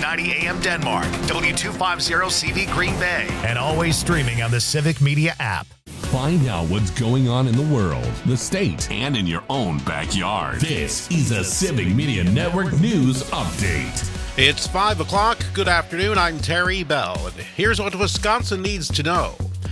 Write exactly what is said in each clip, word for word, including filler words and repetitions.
ninety A M Denmark, W two fifty C V Green Bay, and always streaming on the Civic Media app. Find out what's going on in the world, the state, and in your own backyard. This is a Civic Media Network News Update. It's five o'clock. Good afternoon. I'm Terry Bell, and here's what Wisconsin needs to know.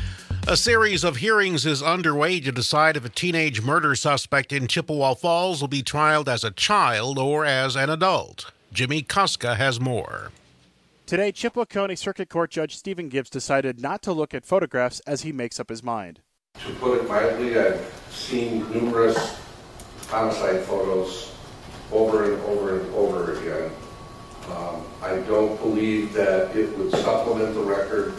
A series of hearings is underway to decide if a teenage murder suspect in Chippewa Falls will be trialed as a child or as an adult. Jimmy Kuska has more. Today, Chippewa County Circuit Court Judge Stephen Gibbs decided not to look at photographs as he makes up his mind. To put it mildly, I've seen numerous homicide photos over and over and over again. Um, I don't believe that it would supplement the record,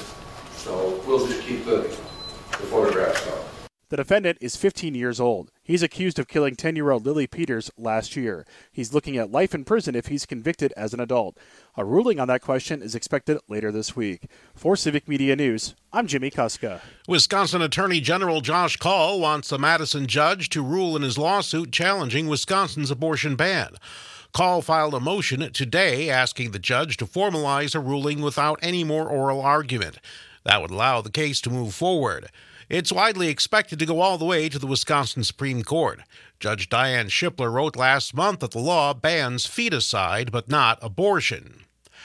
so we'll just keep the, the photographs up. The defendant is fifteen years old. He's accused of killing ten-year-old Lily Peters last year. He's looking at life in prison if he's convicted as an adult. A ruling on that question is expected later this week. For Civic Media News, I'm Jimmy Kuska. Wisconsin Attorney General Josh Kaul wants a Madison judge to rule in his lawsuit challenging Wisconsin's abortion ban. Kaul filed a motion today asking the judge to formalize a ruling without any more oral argument. That would allow the case to move forward. It's widely expected to go all the way to the Wisconsin Supreme Court. Judge Diane Shipler wrote last month that the law bans feticide but not abortion.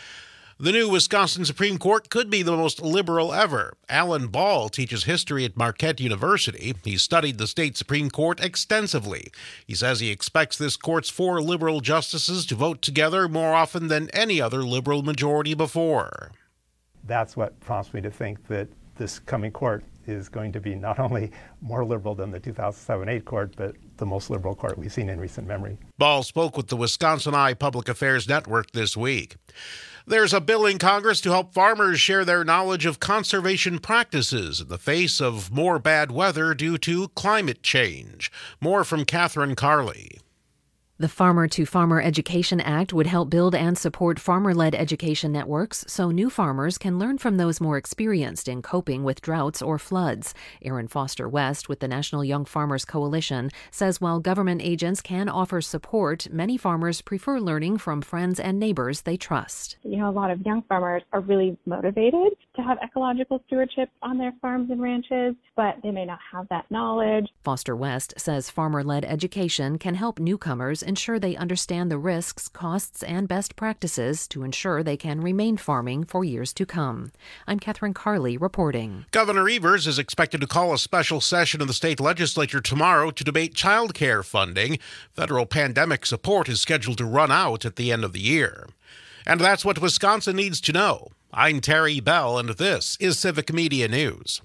The new Wisconsin Supreme Court could be the most liberal ever. Alan Ball teaches history at Marquette University. He's studied the state Supreme Court extensively. He says he expects this court's four liberal justices to vote together more often than any other liberal majority before. That's what prompts me to think that this coming court is going to be not only more liberal than the two thousand seven eight court, but the most liberal court we've seen in recent memory. Ball spoke with the Wisconsin Eye Public Affairs Network this week. There's a bill in Congress to help farmers share their knowledge of conservation practices in the face of more bad weather due to climate change. More from Catherine Carley. The Farmer to Farmer Education Act would help build and support farmer-led education networks so new farmers can learn from those more experienced in coping with droughts or floods. Aaron Foster West with the National Young Farmers Coalition says while government agents can offer support, many farmers prefer learning from friends and neighbors they trust. You know, a lot of young farmers are really motivated to have ecological stewardship on their farms and ranches, but they may not have that knowledge. Foster West says farmer-led education can help newcomers ensure they understand the risks, costs, and best practices to ensure they can remain farming for years to come. I'm Catherine Carley reporting. Governor Evers is expected to call a special session of the state legislature tomorrow to debate child care funding. Federal pandemic support is scheduled to run out at the end of the year. And that's what Wisconsin needs to know. I'm Terry Bell, and this is Civic Media News.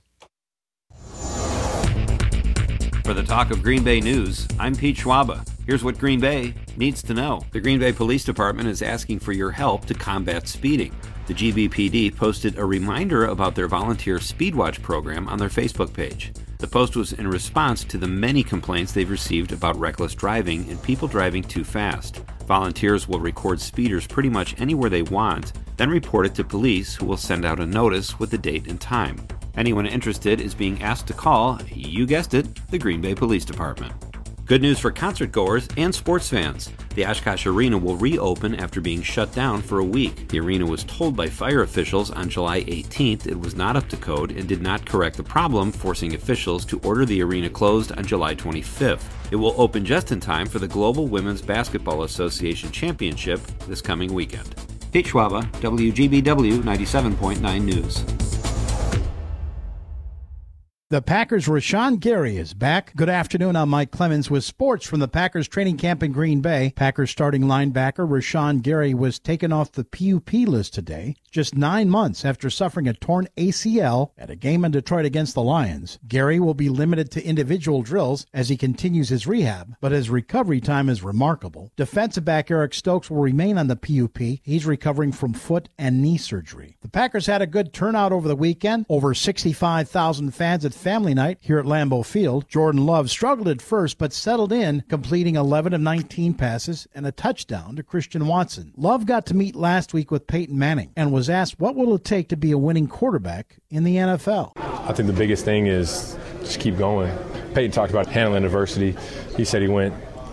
For the Talk of Green Bay News, I'm Pete Schwaba. Here's what Green Bay needs to know. The Green Bay Police Department is asking for your help to combat speeding. The G B P D posted a reminder about their volunteer Speedwatch program on their Facebook page. The post was in response to the many complaints they've received about reckless driving and people driving too fast. Volunteers will record speeders pretty much anywhere they want, then report it to police, who will send out a notice with the date and time. Anyone interested is being asked to call, you guessed it, the Green Bay Police Department. Good news for concert goers and sports fans. The Oshkosh Arena will reopen after being shut down for a week. The arena was told by fire officials on July eighteenth it was not up to code and did not correct the problem, forcing officials to order the arena closed on July twenty-fifth. It will open just in time for the Global Women's Basketball Association Championship this coming weekend. Pete Schwaba, W G B W ninety-seven point nine News. The Packers' Rashawn Gary is back. Good afternoon, I'm Mike Clemens with sports from the Packers training camp in Green Bay. Packers starting linebacker Rashawn Gary was taken off the P U P list today, just nine months after suffering a torn A C L at a game in Detroit against the Lions. Gary will be limited to individual drills as he continues his rehab, but his recovery time is remarkable. Defensive back Eric Stokes will remain on the P U P. He's recovering from foot and knee surgery. The Packers had a good turnout over the weekend. Over sixty-five thousand fans at family night here at Lambeau Field. Jordan Love struggled at first but settled in, completing eleven of nineteen passes and a touchdown to Christian Watson. Love got to meet last week with Peyton Manning and was asked what will it take to be a winning quarterback in the N F L. I think the biggest thing is just keep going. Peyton talked about handling adversity. He said he went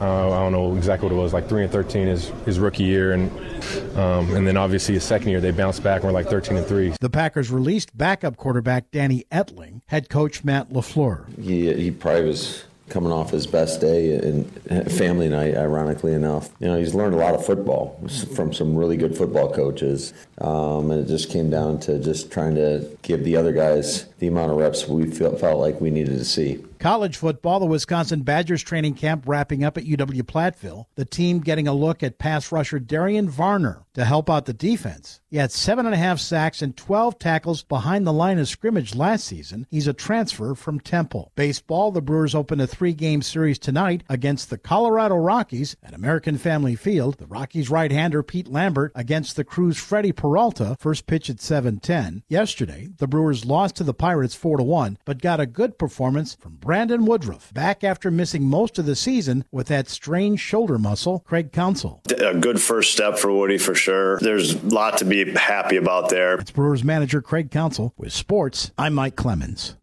Uh, I don't know exactly what it was, like three and thirteen his, his rookie year, and um, and then obviously his second year they bounced back and were like thirteen and three. The Packers released backup quarterback Danny Etling, head coach Matt LaFleur. He he probably was coming off his best day and family night, ironically enough. You know, he's learned a lot of football from some really good football coaches. Um, and it just came down to just trying to give the other guys the amount of reps we felt, felt like we needed to see. College football, the Wisconsin Badgers training camp wrapping up at U W Platteville. The team getting a look at pass rusher Darian Varner to help out the defense. He had seven and a half sacks and twelve tackles behind the line of scrimmage last season. He's a transfer from Temple. Baseball, the Brewers open a three-game series tonight against the Colorado Rockies at American Family Field. The Rockies right-hander Pete Lambert against the Crews' Freddie Peralta. First pitch at seven ten. Yesterday, the Brewers lost to the Pirates four to one, but got a good performance from Brandon Woodruff, back after missing most of the season with that strained shoulder muscle. Craig Counsell. A good first step for Woody for sure. There's a lot to be happy about there. It's Brewers manager Craig Counsell. With sports, I'm Mike Clemens.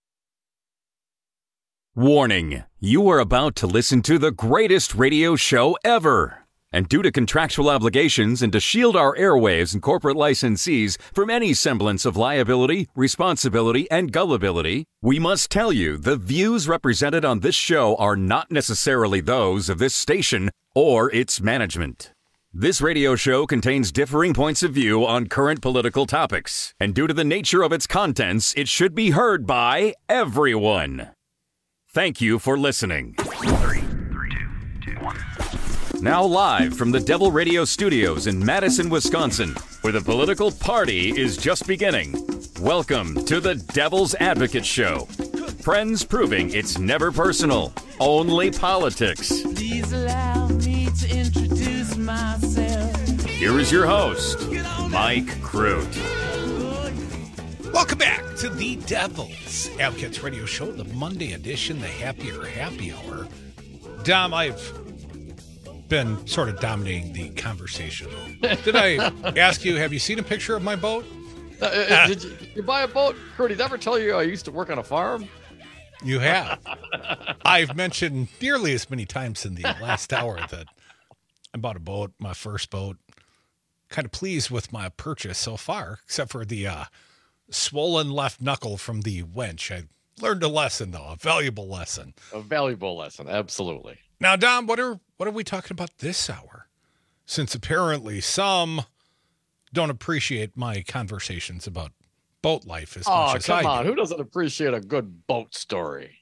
Warning, you are about to listen to the greatest radio show ever. And due to contractual obligations and to shield our airwaves and corporate licensees from any semblance of liability, responsibility, and gullibility, we must tell you the views represented on this show are not necessarily those of this station or its management. This radio show contains differing points of view on current political topics, and due to the nature of its contents, it should be heard by everyone. Thank you for listening. Three, three, two, two, one. Now live from the Devil Radio Studios in Madison, Wisconsin, where the political party is just beginning. Welcome to the Devil's Advocate Show. Friends proving it's never personal, only politics. Please allow me to introduce myself. Here is your host, Mike Crute. Welcome back to the Devil's Advocates Radio Show, the Monday edition, the Happier Happy Hour. Dom, I've been sort of dominating the conversation. Did I ask you, have you seen a picture of my boat? Uh, did, you, did you buy a boat? Kurt, did I ever tell you I used to work on a farm? You have. I've mentioned nearly as many times in the last hour that I bought a boat, my first boat. Kind of pleased with my purchase so far, except for the uh, swollen left knuckle from the winch. I learned a lesson, though, a valuable lesson. A valuable lesson, absolutely. Now, Dom, what are what are we talking about this hour? Since apparently some don't appreciate my conversations about boat life as oh, much as I do. Oh, come on. Who doesn't appreciate a good boat story?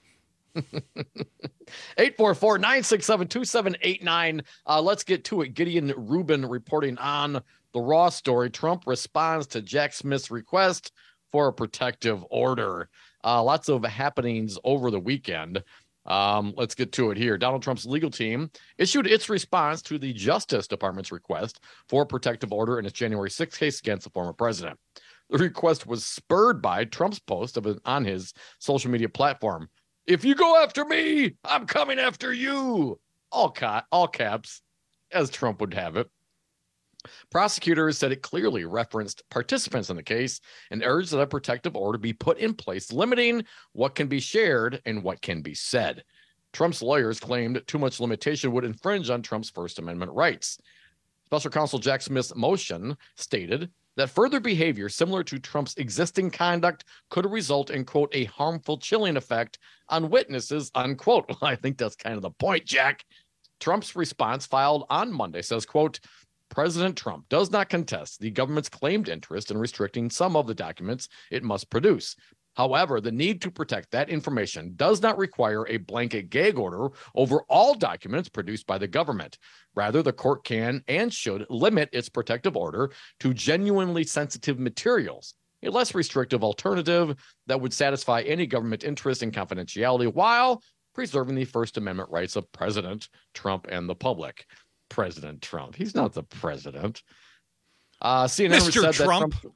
eight four four, nine six seven, two seven eight nine. Uh, let's get to it. Gideon Rubin reporting on the Raw story. Trump responds to Jack Smith's request for a protective order. Uh, lots of happenings over the weekend. Um, let's get to it here. Donald Trump's legal team issued its response to the Justice Department's request for a protective order in its January sixth case against the former president. The request was spurred by Trump's post of it on his social media platform. If you go after me, I'm coming after you. All, ca- all caps, as Trump would have it. Prosecutors said it clearly referenced participants in the case and urged that a protective order be put in place, limiting what can be shared and what can be said. Trump's lawyers claimed too much limitation would infringe on Trump's First Amendment rights. Special counsel Jack Smith's motion stated that further behavior similar to Trump's existing conduct could result in, quote, a harmful chilling effect on witnesses, unquote. Well, I think that's kind of the point, Jack. Trump's response filed on Monday says, quote, President Trump does not contest the government's claimed interest in restricting some of the documents it must produce. However, the need to protect that information does not require a blanket gag order over all documents produced by the government. Rather, the court can and should limit its protective order to genuinely sensitive materials, a less restrictive alternative that would satisfy any government interest in confidentiality while preserving the First Amendment rights of President Trump and the public. President Trump. He's not the president. Uh, C N N Mister said Trump. that Trump.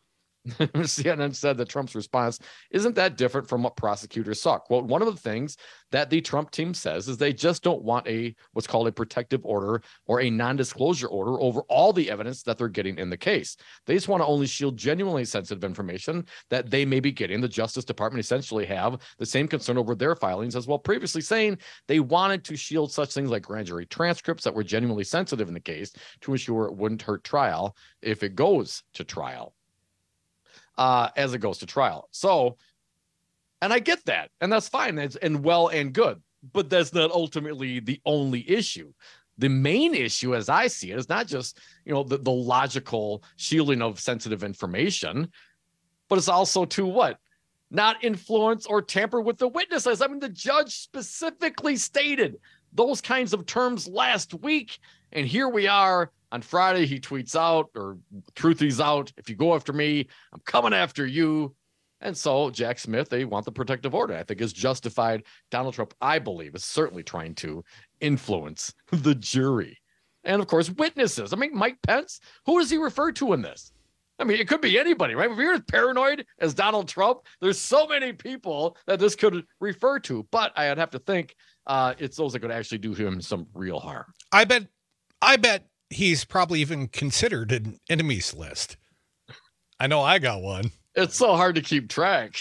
C N N said that Trump's response isn't that different from what prosecutors saw. Quote, one of the things that the Trump team says is they just don't want a what's called a protective order or a non-disclosure order over all the evidence that they're getting in the case. They just want to only shield genuinely sensitive information that they may be getting. The Justice Department essentially have the same concern over their filings as well, previously saying they wanted to shield such things like grand jury transcripts that were genuinely sensitive in the case to ensure it wouldn't hurt trial if it goes to trial. Uh, as it goes to trial. So, and I get that, and that's fine, it's, and well and good, but that's not ultimately the only issue. The main issue, as I see it, is not just, you know, the, the logical shielding of sensitive information, but it's also to what? Not influence or tamper with the witnesses. I mean, the judge specifically stated those kinds of terms last week, and here we are. On Friday, he tweets out, or truth is out, if you go after me, I'm coming after you. And so Jack Smith, they want the protective order. I think is justified. Donald Trump, I believe, is certainly trying to influence the jury. And of course, witnesses. I mean, Mike Pence, who does he refer to in this? I mean, it could be anybody, right? If you're as paranoid as Donald Trump, there's so many people that this could refer to. But I'd have to think uh, it's those that could actually do him some real harm. I bet, I bet. He's probably even considered an enemies list. I know I got one. It's so hard to keep track.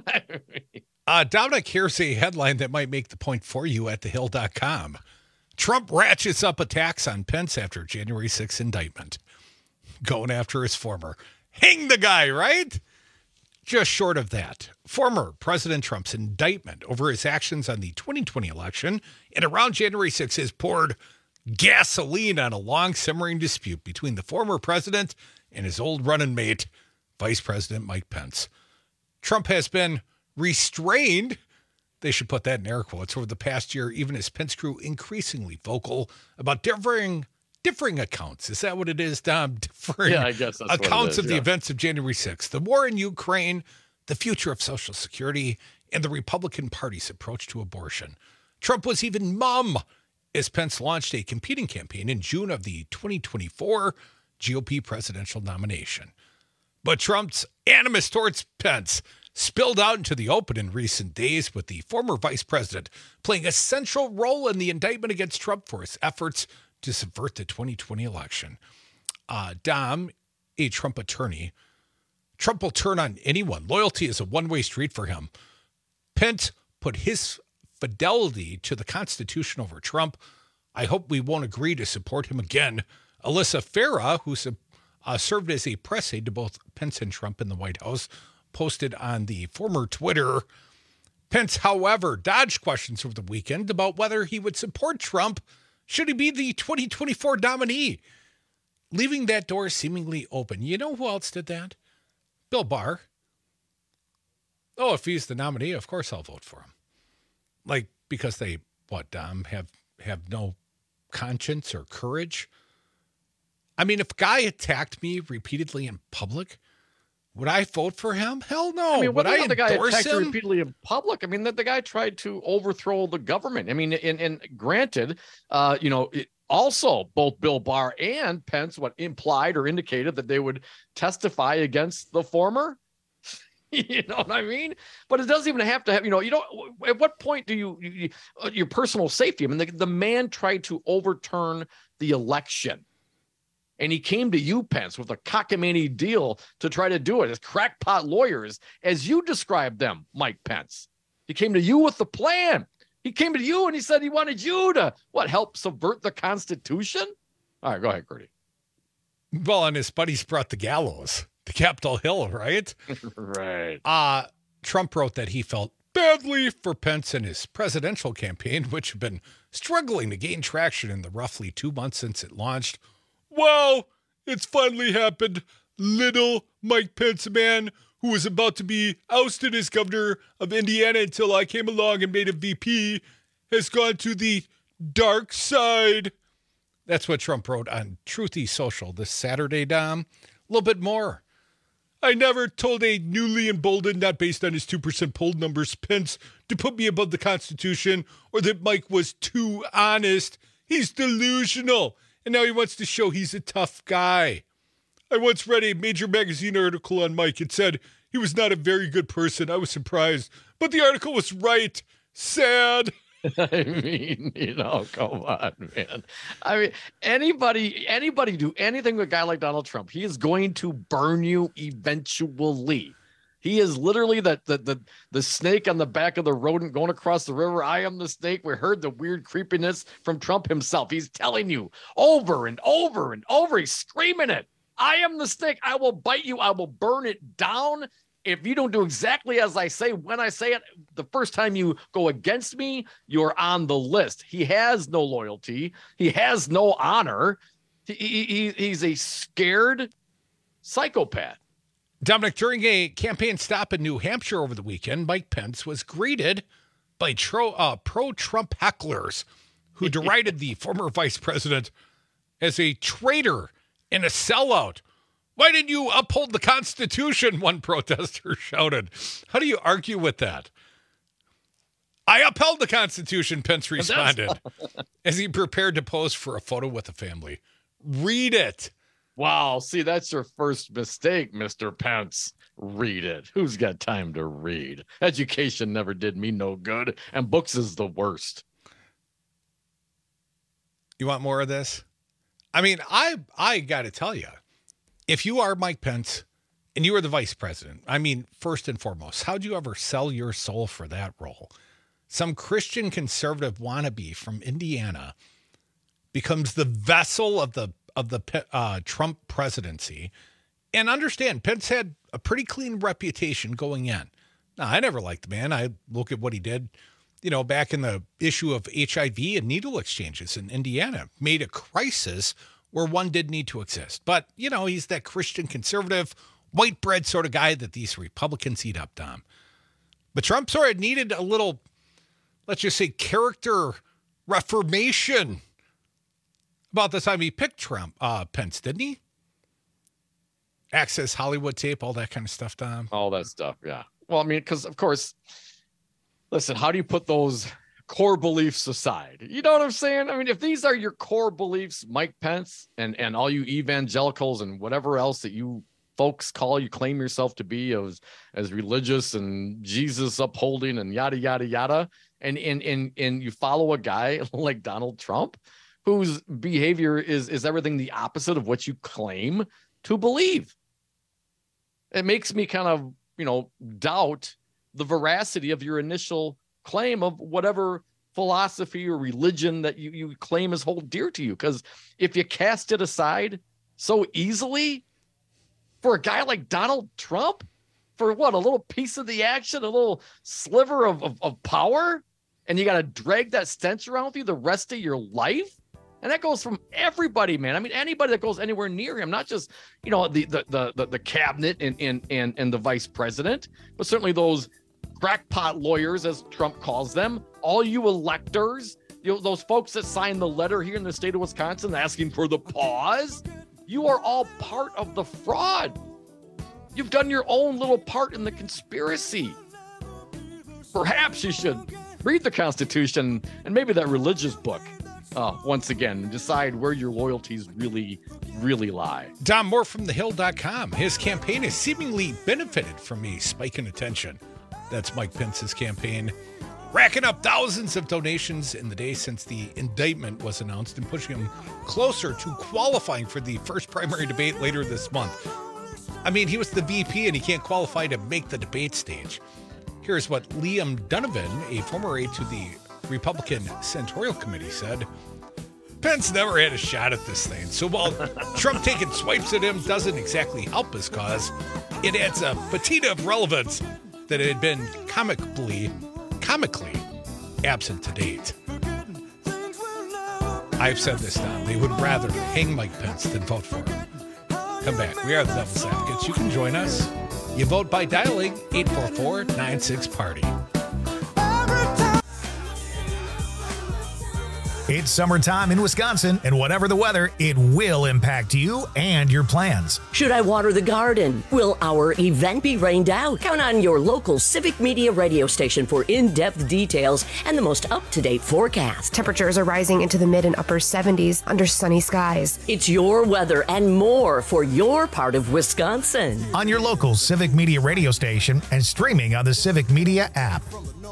uh, Dominic, here's a headline that might make the point for you at the hill dot com. Trump ratchets up attacks on Pence after January sixth indictment. Going after his former. Hang the guy, right? Just short of that. Former President Trump's indictment over his actions on the twenty twenty election and around January sixth has poured gasoline on a long simmering dispute between the former president and his old running mate, Vice President Mike Pence. Trump has been restrained, they should put that in air quotes, over the past year, even as Pence grew increasingly vocal about differing differing accounts. Is that what it is, Dom? Differing yeah, I guess that's accounts what it is, of the yeah. events of January sixth, the war in Ukraine, the future of Social Security, and the Republican Party's approach to abortion. Trump was even mum as Pence launched a competing campaign in June of the twenty twenty-four G O P presidential nomination. But Trump's animus towards Pence spilled out into the open in recent days, with the former vice president playing a central role in the indictment against Trump for his efforts to subvert the twenty twenty election. Uh, Dom, a Trump attorney, Trump will turn on anyone. Loyalty is a one-way street for him. Pence put his fidelity to the Constitution over Trump. I hope we won't agree to support him again. Alyssa Farah, who uh, served as a press aide to both Pence and Trump in the White House, posted on the former Twitter. Pence, however, dodged questions over the weekend about whether he would support Trump should he be the twenty twenty-four nominee, leaving that door seemingly open. You know who else did that? Bill Barr. Oh, if he's the nominee, of course I'll vote for him. Like, because they, what, Dom, have, have no conscience or courage? I mean, if a guy attacked me repeatedly in public, would I vote for him? Hell no. I mean, would whether I the guy endorse attacked you him? repeatedly in public, I mean, that the guy tried to overthrow the government. I mean, and, and granted, uh, you know, it, also both Bill Barr and Pence, what implied or indicated that they would testify against the former. You know what I mean? But it doesn't even have to have, you know, you don't, at what point do you, you your personal safety? I mean, the, the man tried to overturn the election. And he came to you, Pence, with a cockamamie deal to try to do it as crackpot lawyers, as you described them, Mike Pence. He came to you with the plan. He came to you and he said he wanted you to, what, help subvert the Constitution? All right, go ahead, Gertie. Well, and his buddies brought the gallows to Capitol Hill, right? Right. Uh, Trump wrote that he felt badly for Pence and his presidential campaign, which had been struggling to gain traction in the roughly two months since it launched. Wow, it's finally happened. Little Mike Pence, man, who was about to be ousted as governor of Indiana until I came along and made him V P, has gone to the dark side. That's what Trump wrote on Truthy Social this Saturday, Dom. A little bit more. I never told a newly emboldened, not based on his two percent poll numbers, Pence, to put me above the Constitution or that Mike was too honest. He's delusional. And now he wants to show he's a tough guy. I once read a major magazine article on Mike. It said he was not a very good person. I was surprised, but the article was right. Sad. I mean, you know, come on, man. I mean, anybody, anybody do anything with a guy like Donald Trump, he is going to burn you eventually. He is literally the, the, the, the snake on the back of the rodent going across the river. I am the snake. We heard the weird creepiness from Trump himself. He's telling you over and over and over. He's screaming it. I am the snake. I will bite you. I will burn it down. If you don't do exactly as I say, when I say it, the first time you go against me, you're on the list. He has no loyalty. He has no honor. He, he, he's a scared psychopath. Dominic, during a campaign stop in New Hampshire over the weekend, Mike Pence was greeted by tro, uh, pro-Trump hecklers who derided the former vice president as a traitor and a sellout. Why didn't you uphold the Constitution? One protester shouted. How do you argue with that? I upheld the Constitution, Pence responded as he prepared to pose for a photo with the family. Read it. Wow. See, that's your first mistake, Mister Pence. Read it. Who's got time to read? Education never did me no good, and books is the worst. You want more of this? I mean, I I got to tell you, if you are Mike Pence and you are the vice president, I mean, first and foremost, how'd you ever sell your soul for that role? Some Christian conservative wannabe from Indiana becomes the vessel of the of the uh, Trump presidency. And understand, Pence had a pretty clean reputation going in. Now, I never liked the man. I look at what he did, you know, back in the issue of H I V and needle exchanges in Indiana, made a crisis where one did need to exist. But, you know, he's that Christian conservative, white bread sort of guy that these Republicans eat up, Tom. But Trump sort of needed a little, let's just say, character reformation about the time he picked Trump, uh, Pence, didn't he? Access Hollywood tape, all that kind of stuff, Tom. All that stuff, yeah. Well, I mean, because, of course, listen, how do you put those core beliefs aside? You know what I'm saying? I mean, if these are your core beliefs, Mike Pence and, and all you evangelicals and whatever else that you folks call, you claim yourself to be as, as religious and Jesus upholding and yada, yada, yada, and, and, and, and you follow a guy like Donald Trump, whose behavior is, is everything the opposite of what you claim to believe. It makes me kind of, you know, doubt the veracity of your initial claim of whatever philosophy or religion that you, you claim is hold dear to you. Because if you cast it aside so easily for a guy like Donald Trump, for what, a little piece of the action, a little sliver of, of, of power, and you got to drag that stench around with you the rest of your life? And that goes from everybody, man. I mean, anybody that goes anywhere near him, not just, you know, the the the the, the cabinet and, and and and the vice president, but certainly those crackpot lawyers, as Trump calls them, all you electors, you know, those folks that signed the letter here in the state of Wisconsin asking for the pause. You are all part of the fraud. You've done your own little part in the conspiracy. Perhaps you should read the Constitution and maybe that religious book. Uh, once again, decide where your loyalties really, really lie. Dom, more from the hill dot com. His campaign has seemingly benefited from a spike in attention. That's Mike Pence's campaign, racking up thousands of donations in the day since the indictment was announced and pushing him closer to qualifying for the first primary debate later this month. I mean, he was the V P and he can't qualify to make the debate stage. Here's what Liam Donovan, a former aide to the Republican Senatorial Committee, said. Pence never had a shot at this thing, so while Trump taking swipes at him doesn't exactly help his cause, it adds a patina of relevance that had been comically, comically absent to date. I've said this now. They would rather hang Mike Pence than vote for him. Come back. We are the Devil's Advocates. You can join us. You vote by dialing eight four four, nine six, party. It's summertime in Wisconsin, and whatever the weather, it will impact you and your plans. Should I water the garden? Will our event be rained out? Count on your local Civic Media radio station for in-depth details and the most up-to-date forecast. Temperatures are rising into the mid and upper seventies under sunny skies. It's your weather and more for your part of Wisconsin. On your local Civic Media radio station and streaming on the Civic Media app.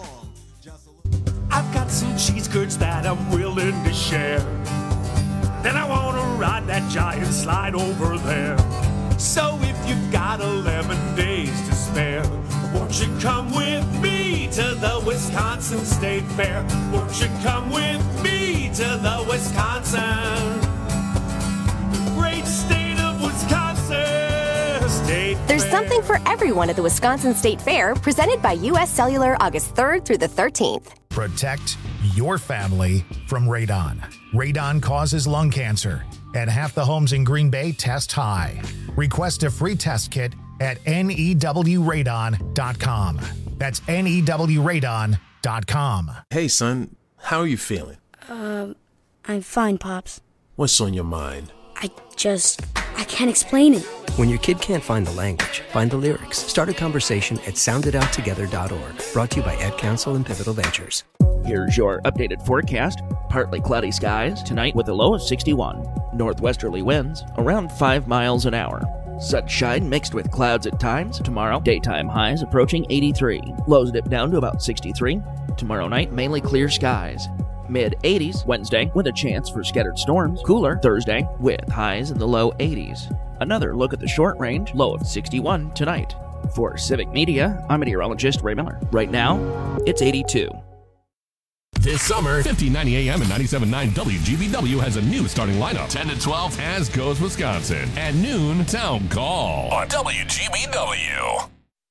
I've got some cheese curds that I'm willing to share. Then I want to ride that giant slide over there. So if you've got eleven days to spare, won't you come with me to the Wisconsin State Fair? Won't you come with me to the Wisconsin, the great state of Wisconsin State There's Fair. something for everyone at the Wisconsin State Fair, presented by U S Cellular August third through the thirteenth. Protect your family from radon. Radon causes lung cancer, and half the homes in Green Bay test high. Request a free test kit at N E W radon dot com. That's N E W radon dot com. Hey, son, how are you feeling? Um, I'm fine, Pops. What's on your mind? I just, I can't explain it. When your kid can't find the language, find the lyrics. Start a conversation at sound it out together dot org. Brought to you by Ed Council and Pivotal Ventures. Here's your updated forecast. Partly cloudy skies tonight with a low of sixty-one. Northwesterly winds around five miles an hour. Sunshine mixed with clouds at times. Tomorrow, daytime highs approaching eighty-three. Lows dip down to about sixty-three. Tomorrow night, mainly clear skies. Mid eighties Wednesday with a chance for scattered storms. Cooler Thursday with highs in the low eighties. Another look at the short range, low of sixty-one tonight. For Civic Media, I'm meteorologist Ray Miller. Right now, it's eighty-two. This summer, fifteen ninety A M and ninety-seven point nine W G B W has a new starting lineup. ten to twelve, As Goes Wisconsin. At noon, Town Call on W G B W.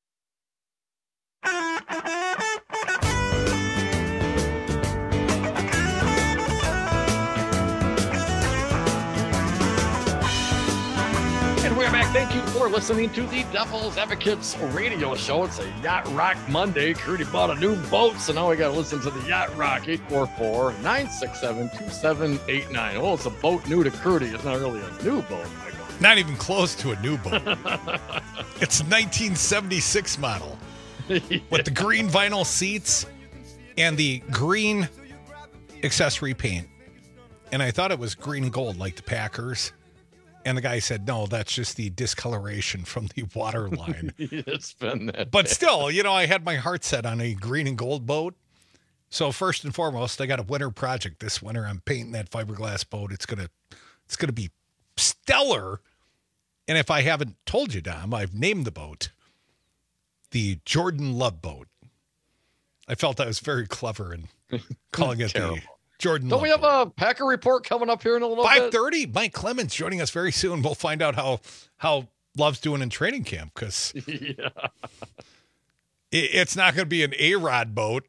And we're back. Thank you for listening to the Devil's Advocates radio show. It's a Yacht Rock Monday. Curdy bought a new boat, so now we got to listen to the Yacht Rock. Eight four four, nine six seven, two seven eight nine. Oh, it's a boat new to Curdy. It's not really a new boat, Michael. Not even close to a new boat. It's a nineteen seventy-six model yeah. with the green vinyl seats and the green accessory paint. And I thought it was green and gold like the Packers. And the guy said, no, that's just the discoloration from the water line. It's been that But bad. still, you know, I had my heart set on a green and gold boat. So first and foremost, I got a winter project this winter. I'm painting that fiberglass boat. It's gonna, it's gonna be stellar. And if I haven't told you, Dom, I've named the boat the Jordan Love Boat. I felt I was very clever in calling it the Jordan Don't Love we have Boat. a Packer report coming up here in a little five bit? thirty, Mike Clemens joining us very soon. We'll find out how how Love's doing in training camp because yeah. it, it's not going to be an A-Rod boat.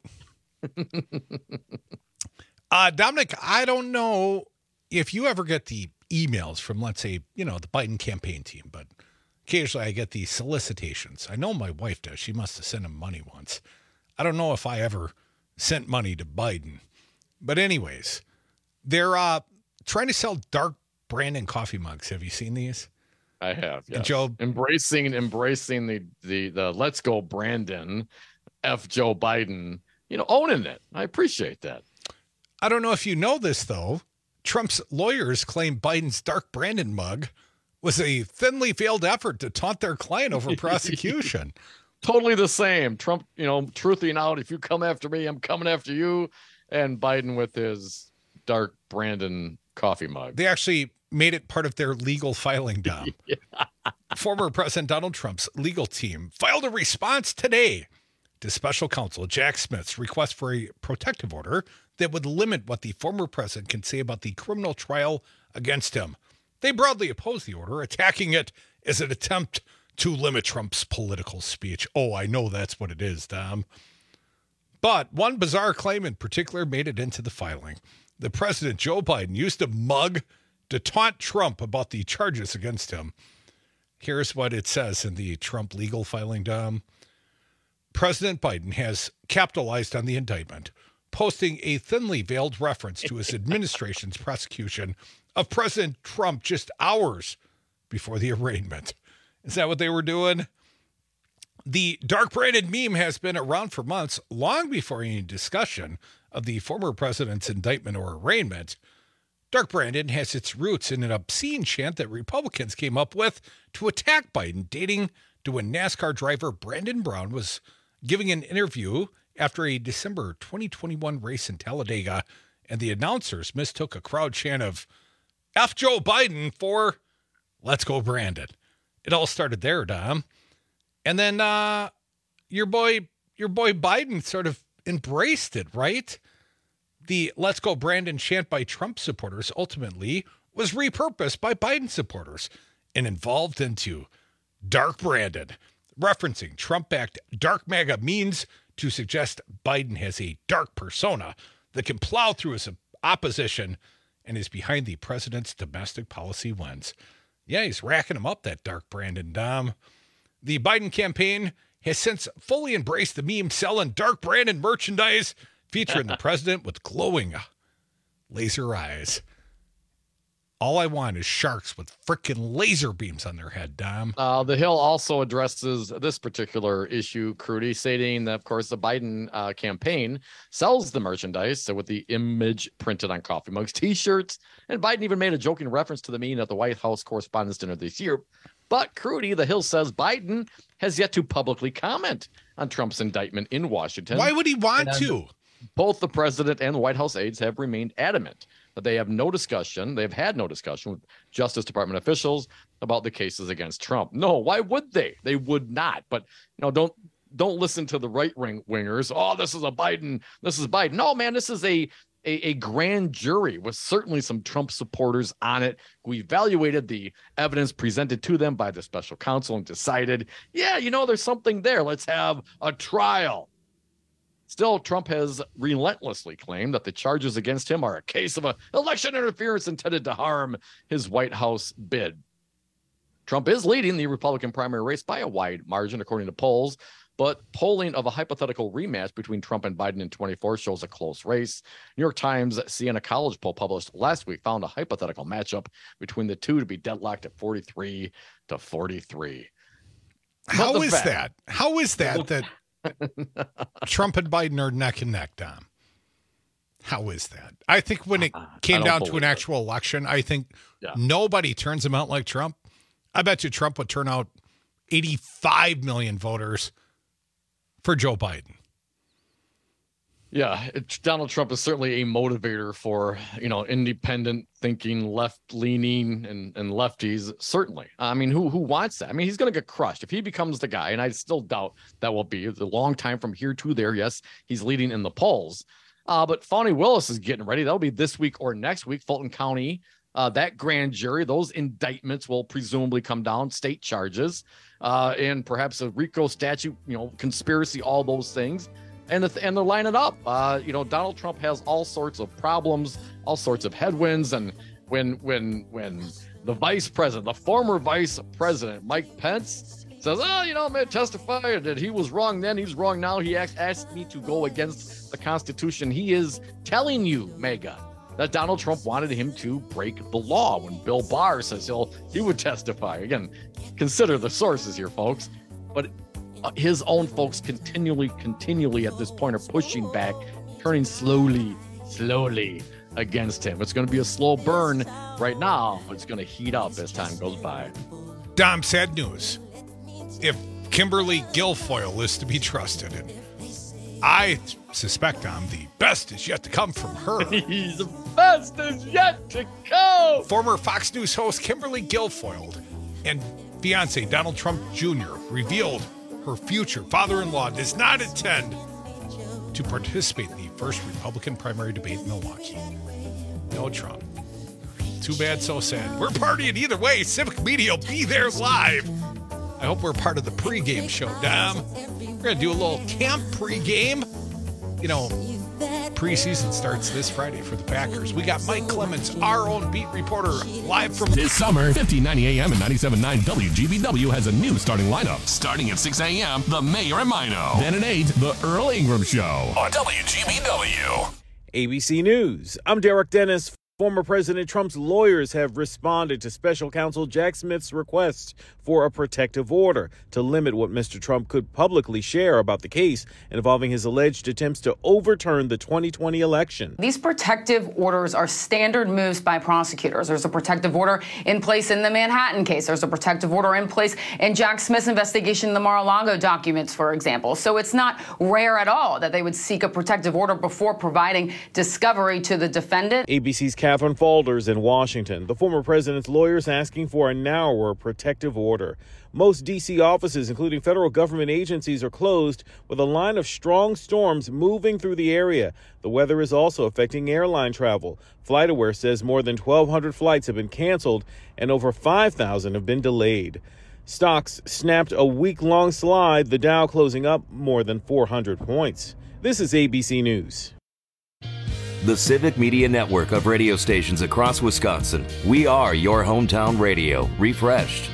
uh, Dominic, I don't know if you ever get the emails from, let's say, you know, the Biden campaign team, but occasionally I get these solicitations. I know my wife does. She must have sent him money once. I don't know if I ever sent money to Biden. But anyways, they're uh, trying to sell dark Brandon coffee mugs. Have you seen these? I have. Yes. Joe, embracing, embracing the the the Let's Go Brandon, F Joe Biden. You know, owning it. I appreciate that. I don't know if you know this though. Trump's lawyers claim Biden's dark Brandon mug was a thinly veiled effort to taunt their client over prosecution. Totally the same. Trump, you know, truthing out. If you come after me, I'm coming after you. And Biden with his dark Brandon coffee mug. They actually made it part of their legal filing, Dom. yeah. Former President Donald Trump's legal team filed a response today to special counsel Jack Smith's request for a protective order that would limit what the former president can say about the criminal trial against him. They broadly oppose the order, attacking it as an attempt to limit Trump's political speech. Oh, I know that's what it is, Dom. But one bizarre claim in particular made it into the filing. The president, Joe Biden, used a mug to taunt Trump about the charges against him. Here's what it says in the Trump legal filing, Dom. President Biden has capitalized on the indictment, posting a thinly veiled reference to his administration's prosecution of President Trump just hours before the arraignment. Is that what they were doing? The dark branded meme has been around for months, long before any discussion of the former president's indictment or arraignment. Dark branded has its roots in an obscene chant that Republicans came up with to attack Biden, dating to when NASCAR driver Brandon Brown was giving an interview after a December twenty twenty-one race in Talladega, and the announcers mistook a crowd chant of F Joe Biden for Let's Go Brandon. It all started there, Dom. And then uh, your boy, your boy Biden sort of embraced it, right? The Let's Go Brandon chant by Trump supporters ultimately was repurposed by Biden supporters and evolved into Dark Brandon, referencing Trump-backed Dark MAGA means to suggest Biden has a dark persona that can plow through his opposition and is behind the president's domestic policy lens. Yeah, he's racking him up, that Dark Brandon, Dom. The Biden campaign has since fully embraced the meme selling Dark Brandon merchandise featuring the president with glowing laser eyes. All I want is sharks with frickin' laser beams on their head, Dom. Uh, the Hill also addresses this particular issue, Crudy, stating that, of course, the Biden uh, campaign sells the merchandise so with the image printed on coffee mugs, T-shirts, and Biden even made a joking reference to the meeting at the White House Correspondents' Dinner this year. But Crudy, the Hill says Biden has yet to publicly comment on Trump's indictment in Washington. Why would he want to? Both the president and the White House aides have remained adamant that they have no discussion. They've had no discussion with Justice Department officials about the cases against Trump. No, why would they? They would not. But you know, don't don't listen to the right wing wingers. Oh, this is a Biden. This is Biden. No, man, this is a a, a grand jury with certainly some Trump supporters on it who evaluated the evidence presented to them by the special counsel and decided, yeah, you know, there's something there. Let's have a trial. Still, Trump has relentlessly claimed that the charges against him are a case of a election interference intended to harm his White House bid. Trump is leading the Republican primary race by a wide margin, according to polls, but polling of a hypothetical rematch between Trump and Biden in twenty-four shows a close race. New York Times Siena College poll published last week found a hypothetical matchup between the two to be deadlocked at forty-three to forty-three. How is that? How is that that Trump and Biden are neck and neck, Dom? How is that? I think when it came down to an actual it. election, I think yeah. nobody turns him out like Trump. I bet you Trump would turn out eighty-five million voters for Joe Biden. Yeah, it, Donald Trump is certainly a motivator for, you know, independent thinking, left-leaning, and, and lefties, certainly. I mean, who who wants that? I mean, he's going to get crushed. If he becomes the guy, and I still doubt that will be, it's a long time from here to there. Yes, he's leading in the polls. Uh, but Fani Willis is getting ready. That'll be this week or next week. Fulton County, uh, that grand jury, those indictments will presumably come down, state charges, uh, and perhaps a RICO statute, you know, conspiracy, all those things. And, the, and they're lining up. Uh, you know, Donald Trump has all sorts of problems, all sorts of headwinds. And when when when the vice president, the former vice president, Mike Pence, says, oh, you know, I'm going to testify that he was wrong then, he's wrong now. He asked, asked me to go against the Constitution. He is telling you, Mega, that Donald Trump wanted him to break the law when Bill Barr says he'll, he would testify. Again, consider the sources here, folks. But Uh, his own folks continually, continually at this point are pushing back, turning slowly, slowly against him. It's going to be a slow burn right now, but it's going to heat up as time goes by. Dom, sad news. If Kimberly Guilfoyle is to be trusted, and I suspect, Dom, the best is yet to come from her. the best is yet to come. Former Fox News host Kimberly Guilfoyle and fiance Donald Trump Junior revealed her future father-in-law does not intend to participate in the first Republican primary debate in Milwaukee. No Trump. Too bad, so sad. We're partying either way. Civic Media will be there live. I hope we're part of the pregame show, Dom. We're going to do a little camp pregame. You know, preseason starts this Friday for the Packers. We got Mike Clemens, our own beat reporter, live from this summer. fifteen ninety A M and ninety-seven point nine W G B W has a new starting lineup. Starting at six A M, the Mayor and Mino. Then at eight, the Earl Ingram Show on W G B W. A B C News. I'm Derek Dennis. Former President Trump's lawyers have responded to special counsel Jack Smith's request for a protective order to limit what Mister Trump could publicly share about the case involving his alleged attempts to overturn the twenty twenty election. These protective orders are standard moves by prosecutors. There's a protective order in place in the Manhattan case. There's a protective order in place in Jack Smith's investigation in the Mar-a-Lago documents, for example. So it's not rare at all that they would seek a protective order before providing discovery to the defendant. A B C's Catherine Faulders in Washington. The former president's lawyers asking for a narrower protective order. Most D C offices, including federal government agencies, are closed with a line of strong storms moving through the area. The weather is also affecting airline travel. FlightAware says more than twelve hundred flights have been canceled and over five thousand have been delayed. Stocks snapped a week-long slide, the Dow closing up more than four hundred points. This is A B C News. The Civic Media Network of radio stations across Wisconsin. We are your hometown radio, refreshed.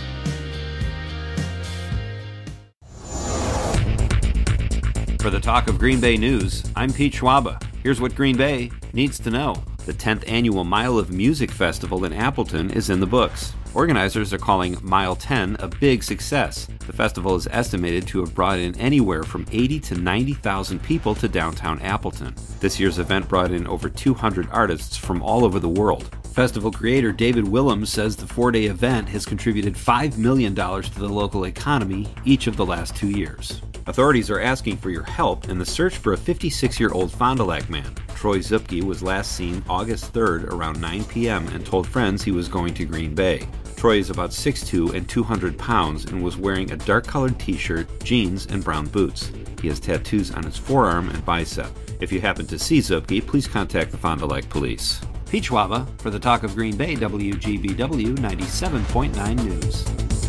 For the Talk of Green Bay News, I'm Pete Schwaba. Here's what Green Bay needs to know. The tenth annual Mile of Music Festival in Appleton is in the books. Organizers are calling Mile ten a big success. The festival is estimated to have brought in anywhere from eighty to ninety thousand people to downtown Appleton. This year's event brought in over two hundred artists from all over the world. Festival creator David Willems says the four-day event has contributed five million dollars to the local economy each of the last two years. Authorities are asking for your help in the search for a fifty-six-year-old Fond du Lac man. Troy Zupke was last seen August third around nine p.m. and told friends he was going to Green Bay. Troy is about six foot two and two hundred pounds and was wearing a dark-colored t-shirt, jeans, and brown boots. He has tattoos on his forearm and bicep. If you happen to see Zupke, please contact the Fond du Lac Police. Pete Schwaba for the Talk of Green Bay, W G B W ninety-seven point nine News.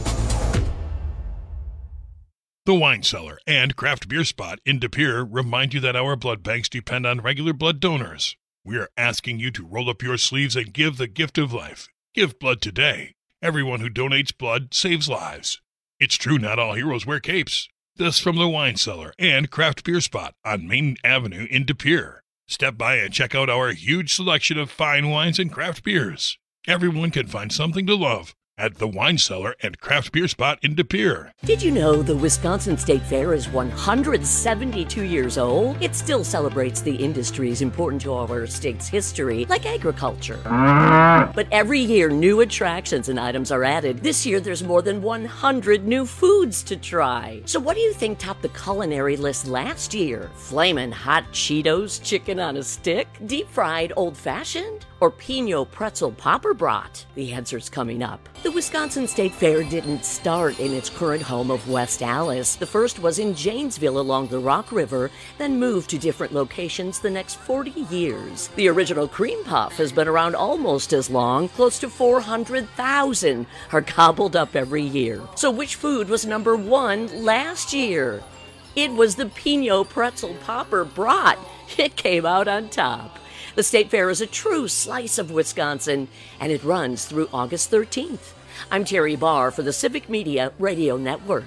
The Wine Cellar and Craft Beer Spot in De Pere remind you that our blood banks depend on regular blood donors. We are asking you to roll up your sleeves and give the gift of life. Give blood today. Everyone who donates blood saves lives. It's true, not all heroes wear capes. This from the Wine Cellar and Craft Beer Spot on Main Avenue in De Pere. Step by and check out our huge selection of fine wines and craft beers. Everyone can find something to love at the Wine Cellar and Craft Beer Spot in De Pere. Did you know the Wisconsin State Fair is one hundred seventy-two years old? It still celebrates the industries important to our state's history, like agriculture. But every year, new attractions and items are added. This year, there's more than one hundred new foods to try. So what do you think topped the culinary list last year? Flamin' hot Cheetos chicken on a stick? Deep-fried old-fashioned? Or Pinot pretzel popper brat? The answer's coming up. The Wisconsin State Fair didn't start in its current home of West Allis. The first was in Janesville along the Rock River, then moved to different locations the next forty years. The original cream puff has been around almost as long. Close to four hundred thousand are gobbled up every year. So which food was number one last year? It was the Pinot pretzel popper brat. It came out on top. The State Fair is a true slice of Wisconsin, and it runs through August thirteenth. I'm Terry Barr for the Civic Media Radio Network.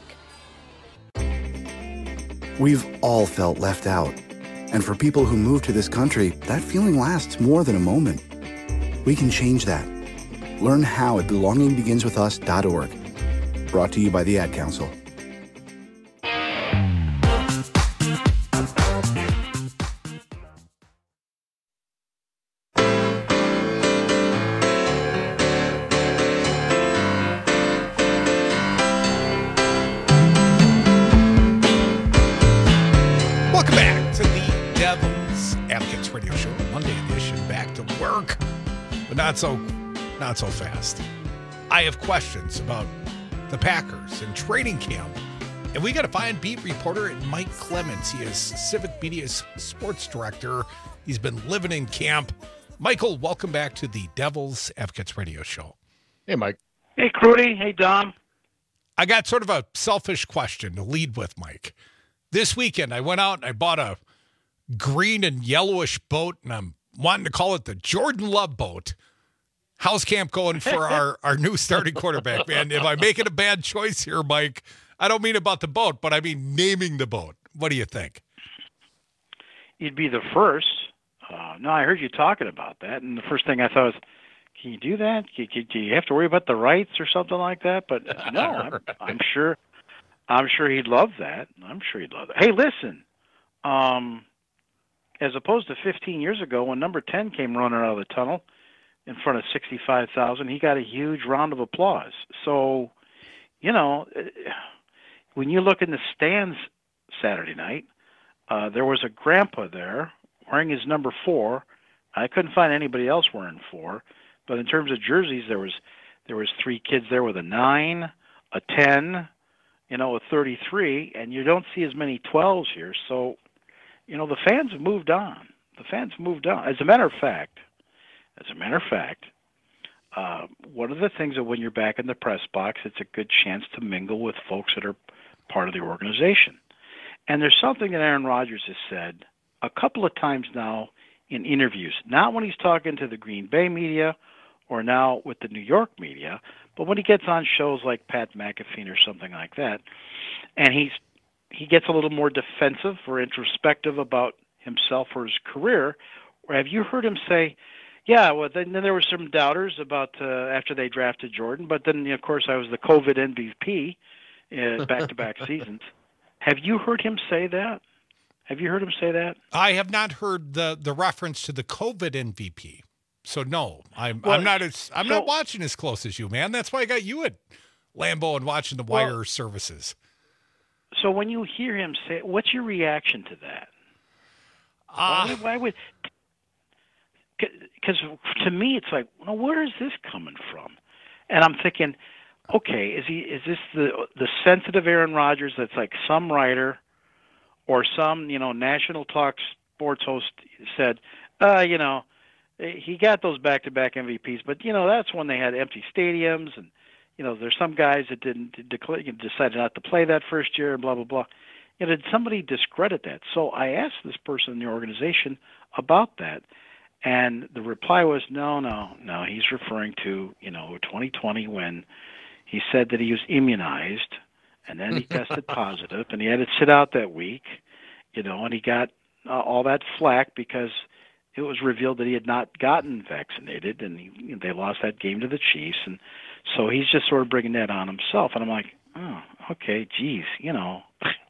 We've all felt left out. And for people who move to this country, that feeling lasts more than a moment. We can change that. Learn how at belonging begins with us dot org. Brought to you by the Ad Council. Not so, not so fast. I have questions about the Packers and training camp. And we got to find beat reporter Mike Clemens. He is Civic Media's sports director. He's been living in camp. Michael, welcome back to the Devil's Advocates Radio Show. Hey, Mike. Hey, Crudy. Hey, Dom. I got sort of a selfish question to lead with, Mike. This weekend, I went out and I bought a green and yellowish boat, and I'm wanting to call it the Jordan Love boat. How's camp going for our, our new starting quarterback, man? If I'm making a bad choice here, Mike, I don't mean about the boat, but I mean naming the boat. What do you think? You'd be the first. Uh, no, I heard you talking about that, and the first thing I thought was, can you do that? Do you, do you have to worry about the rights or something like that? But no, I'm, I'm sure I'm sure he'd love that. I'm sure he'd love that. Hey, listen, um, as opposed to fifteen years ago when number ten came running out of the tunnel in front of sixty-five thousand, he got a huge round of applause. So, you know, when you look in the stands Saturday night, uh, there was a grandpa there wearing his number four. I couldn't find anybody else wearing four. But in terms of jerseys, there was there was three kids there with a nine, a ten, you know, a thirty-three, and you don't see as many twelves here. So, you know, the fans have moved on. The fans have moved on. As a matter of fact, as a matter of fact, uh, one of the things that when you're back in the press box, it's a good chance to mingle with folks that are part of the organization. And there's something that Aaron Rodgers has said a couple of times now in interviews, not when he's talking to the Green Bay media or now with the New York media, but when he gets on shows like Pat McAfee or something like that, and he's he gets a little more defensive or introspective about himself or his career. Or have you heard him say, yeah, well, then, then there were some doubters about uh, after they drafted Jordan, but then, of course, I was the COVID M V P uh, back-to-back seasons. Have you heard him say that? Have you heard him say that? I have not heard the, the reference to the COVID M V P. So no, I'm Well, I'm not as I'm so- not watching as close as you, man. That's why I got you at Lambeau and watching the Wire Well- services. So when you hear him say, what's your reaction to that? Uh, why, why would? Because to me, it's like, well, where is this coming from? And I'm thinking, okay, is he? Is this the the sensitive Aaron Rodgers that's like some writer or some you know national talk sports host said, uh, you know, he got those back-to-back M V Ps, but you know that's when they had empty stadiums and. You know, there's some guys that didn't declare, decided not to play that first year, and blah blah blah. You know, did somebody discredit that? So I asked this person in the organization about that, and the reply was, no, no, no. He's referring to you know twenty twenty when he said that he was immunized, and then he tested positive, and he had to sit out that week. You know, and he got uh, all that flack because it was revealed that he had not gotten vaccinated, and he, they lost that game to the Chiefs, and so he's just sort of bringing that on himself. And I'm like, oh, okay, geez, you know.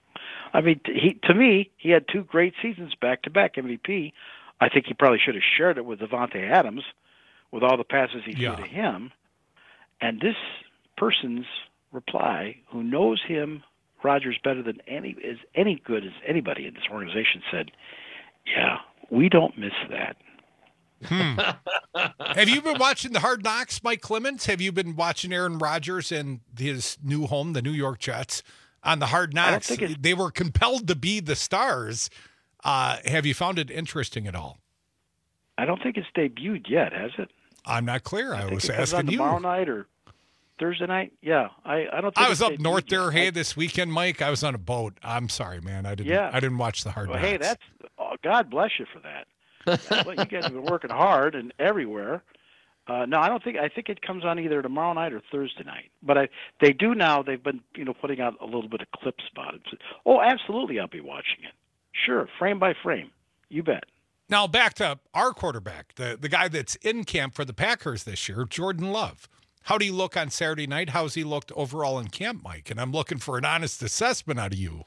I mean, he to me, he had two great seasons back-to-back M V P. I think he probably should have shared it with Devontae Adams with all the passes he Yeah. threw to him. And this person's reply, who knows him, Rodgers, better than any is any good as anybody in this organization, said, yeah, we don't miss that. Hmm. Have you been watching the Hard Knocks, Mike Clemens? Have you been watching Aaron Rodgers and his new home, the New York Jets, on the Hard I don't Knocks? think it's- They were compelled to be the stars. Uh, have you found it interesting at all? I don't think it's debuted yet, has it? I'm not clear. I, I think was it comes on asking you. tomorrow night or Thursday night. Yeah, I, I don't. Think I was it's up north debuted there, yet. hey, this weekend, Mike. I was on a boat. I'm sorry, man. I didn't. Yeah. I didn't watch the Hard Well, Knocks. hey, that's oh, God bless you for that. Well, you guys have been working hard and everywhere. Uh, no, I don't think. I think it comes on either tomorrow night or Thursday night. But I, they do now. They've been, you know, putting out a little bit of clips about it. Oh, absolutely, I'll be watching it. Sure, frame by frame. You bet. Now back to our quarterback, the the guy that's in camp for the Packers this year, Jordan Love. How do you look on Saturday night? How's he looked overall in camp, Mike? And I'm looking for an honest assessment out of you.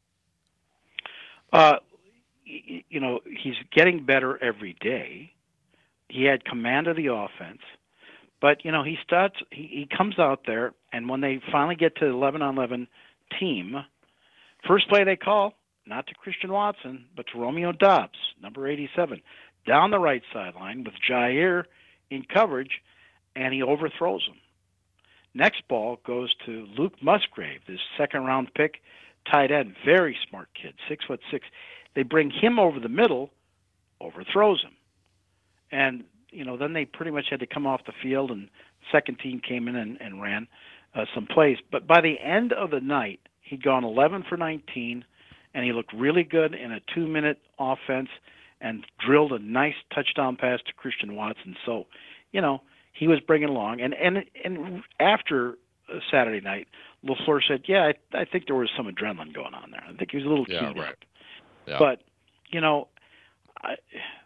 Uh, y- you know, he's getting better every day. He had command of the offense, but you know, he starts. He, he comes out there, and when they finally get to eleven on eleven team, first play they call not to Christian Watson, but to Romeo Doubs, number eighty-seven, down the right sideline with Jair in coverage, and he overthrows him. Next ball goes to Luke Musgrave, this second-round pick, tight end, very smart kid, six foot six. They bring him over the middle, overthrows him. And, you know, then they pretty much had to come off the field, and second team came in and, and ran uh, some plays. But by the end of the night, he'd gone eleven for nineteen, and he looked really good in a two-minute offense and drilled a nice touchdown pass to Christian Watson. So, you know, he was bringing along. And and and after Saturday night, LaFleur said, yeah, I, I think there was some adrenaline going on there. I think he was a little Yeah, keyed right. up. Yeah. But, you know, I,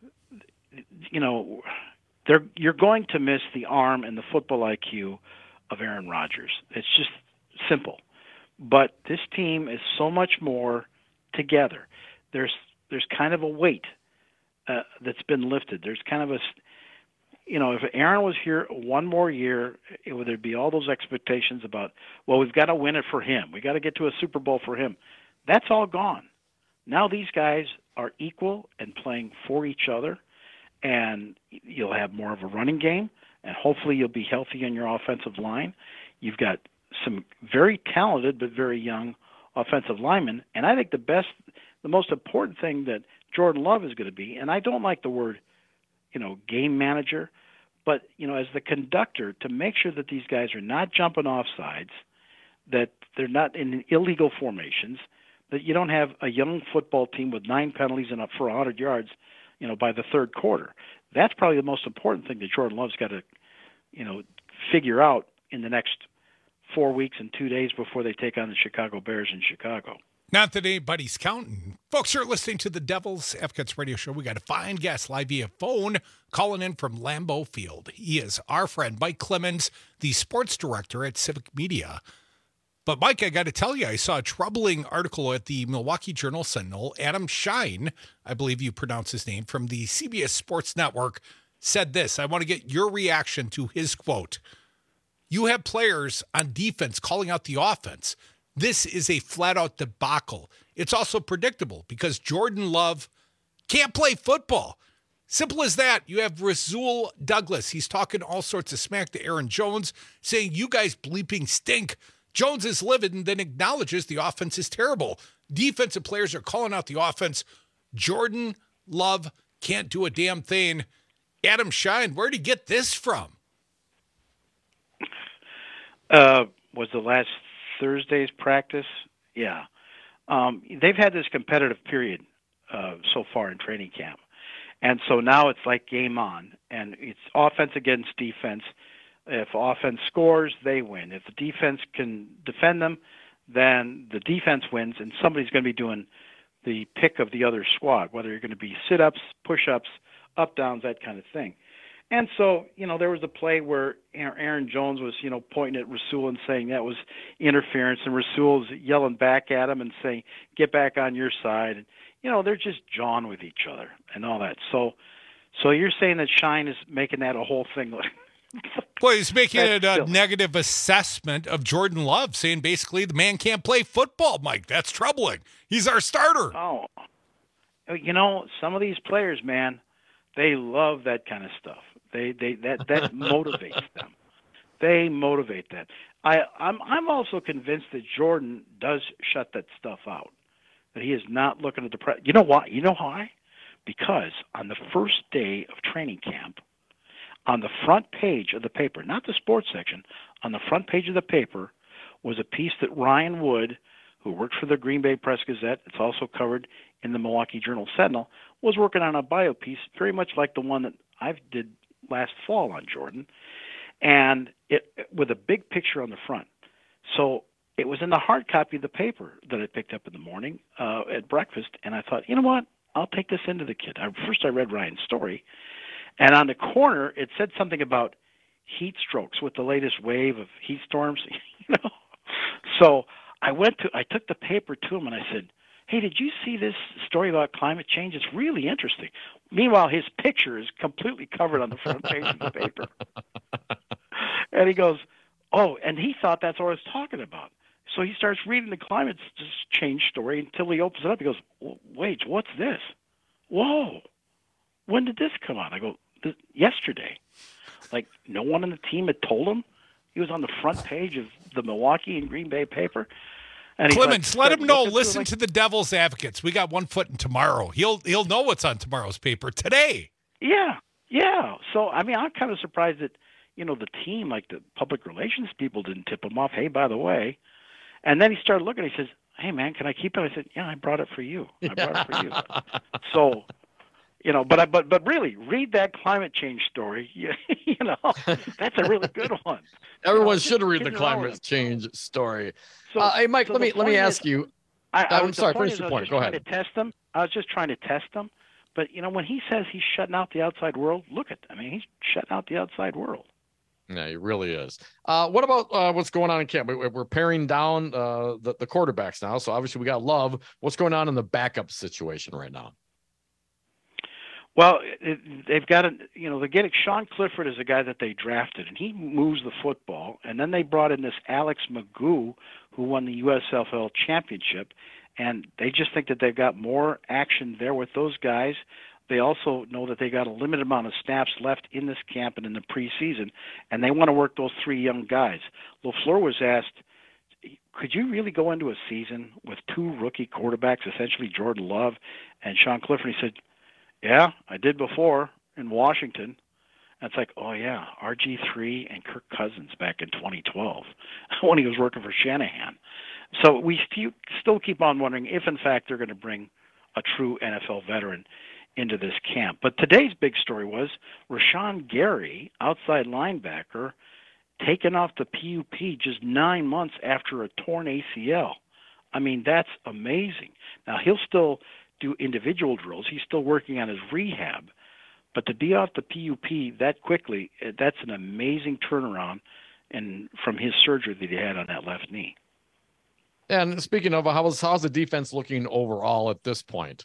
you know, they're, you're going to miss the arm and the football I Q of Aaron Rodgers. It's just simple. But this team is so much more together. There's there's kind of a weight uh, that's been lifted. There's kind of a, you know, if Aaron was here one more year, it would there'd be all those expectations about, well, we've got to win it for him. We got to get to a Super Bowl for him. That's all gone. Now these guys are equal and playing for each other, and you'll have more of a running game, and hopefully you'll be healthy in your offensive line. You've got some very talented but very young offensive linemen, and I think the best, the most important thing that Jordan Love is going to be, and I don't like the word, you know, game manager, but, you know, as the conductor, to make sure that these guys are not jumping off sides, that they're not in illegal formations, that you don't have a young football team with nine penalties and up for one hundred yards, you know, by the third quarter. That's probably the most important thing that Jordan Love's got to, you know, figure out in the next four weeks and two days before they take on the Chicago Bears in Chicago. Not that anybody's counting. Folks, you're listening to the Devil's Advocates Radio Show. We got a fine guest live via phone calling in from Lambeau Field. He is our friend, Mike Clemens, the sports director at Civic Media. But, Mike, I got to tell you, I saw a troubling article at the Milwaukee Journal-Sentinel. Adam Shine, I believe you pronounce his name, from the C B S Sports Network, said this. I want to get your reaction to his quote. You have players on defense calling out the offense. This is a flat-out debacle. It's also predictable because Jordan Love can't play football. Simple as that. You have Rasul Douglas. He's talking all sorts of smack to Aaron Jones, saying, you guys bleeping stink. Jones is livid and then acknowledges the offense is terrible. Defensive players are calling out the offense. Jordan Love can't do a damn thing. Adam Shine, where'd he get this from? Uh, was the last Thursday's practice? Yeah. Um, they've had this competitive period uh, so far in training camp. And so now it's like game on. And it's offense against defense. If offense scores, they win. If the defense can defend them, then the defense wins, and somebody's going to be doing the pick of the other squad, whether you're going to be sit-ups, push-ups, up-downs, that kind of thing. And so, you know, there was a play where Aaron Jones was, you know, pointing at Rasul and saying that was interference, and Rasul was yelling back at him and saying, get back on your side. And, you know, they're just jawing with each other and all that. So so you're saying that Shine is making that a whole thing like Well, he's making That's it a silly. negative assessment of Jordan Love, saying basically the man can't play football, Mike. That's troubling. He's our starter. Oh, you know, some of these players, man, they love that kind of stuff. They they that that motivates them. They motivate that. I I'm I'm also convinced that Jordan does shut that stuff out. That he is not looking at the pre- You know why? You know why? Because on the first day of training camp, on the front page of the paper, not the sports section, on the front page of the paper was a piece that Ryan Wood, who worked for the Green Bay Press Gazette, it's also covered in the Milwaukee Journal-Sentinel, was working on a bio piece very much like the one that I did last fall on Jordan, and it with a big picture on the front. So it was in the hard copy of the paper that I picked up in the morning uh, at breakfast, and I thought, you know what, I'll take this into the kid. I, first I read Ryan's story, and on the corner, it said something about heat strokes with the latest wave of heat storms. You know, so I went to, I took the paper to him and I said, "Hey, did you see this story about climate change? It's really interesting." Meanwhile, his picture is completely covered on the front page of the paper. And he goes, "Oh," and he thought that's what I was talking about. So he starts reading the climate change story until he opens it up. He goes, "Wait, what's this? Whoa, when did this come out?" I go, "Yesterday." Like, no one on the team had told him? He was on the front page of the Milwaukee and Green Bay paper. And he's Clemens, like, let him know. looking through, Listen like, to the Devil's Advocates. We got one foot in tomorrow. He'll he'll know what's on tomorrow's paper today. Yeah, yeah. So, I mean, I'm kind of surprised that, you know, the team, like the public relations people, didn't tip him off. Hey, by the way. And then he started looking. He says, hey, man, can I keep it? I said, yeah, I brought it for you. I brought it for you. So, you know, but I, but but really, read that climate change story. You, you know, that's a really good one. Everyone you know, should read the kids climate change story. So, uh, hey, Mike, so let me the let me point ask is- you. I, I I'm was- the sorry, point finish is your I was point. just Go trying ahead. To test them. I was just trying to test them. But, you know, when he says he's shutting out the outside world, look at, I mean, he's shutting out the outside world. Yeah, he really is. Uh, what about uh, what's going on in camp? We, we're paring down uh, the, the quarterbacks now. So obviously we got Love. What's going on in the backup situation right now? Well, it, they've got a, you know, they're getting Sean Clifford is a guy that they drafted, and he moves the football. And then they brought in this Alex Magoo, who won the U S F L championship, and they just think that they've got more action there with those guys. They also know that they got a limited amount of snaps left in this camp and in the preseason, and they want to work those three young guys. LaFleur was asked, could you really go into a season with two rookie quarterbacks, essentially Jordan Love and Sean Clifford? He said, yeah, I did before in Washington. And it's like, oh, yeah, R G three and Kirk Cousins back in twenty twelve when he was working for Shanahan. So we st- still keep on wondering if, in fact, they're going to bring a true N F L veteran into this camp. But today's big story was Rashawn Gary, outside linebacker, taken off the P U P just nine months after a torn A C L. I mean, that's amazing. Now, he'll still do individual drills. He's still working on his rehab. But to be off the P U P that quickly, that's an amazing turnaround and from his surgery that he had on that left knee. And speaking of, how's, how's the defense looking overall at this point?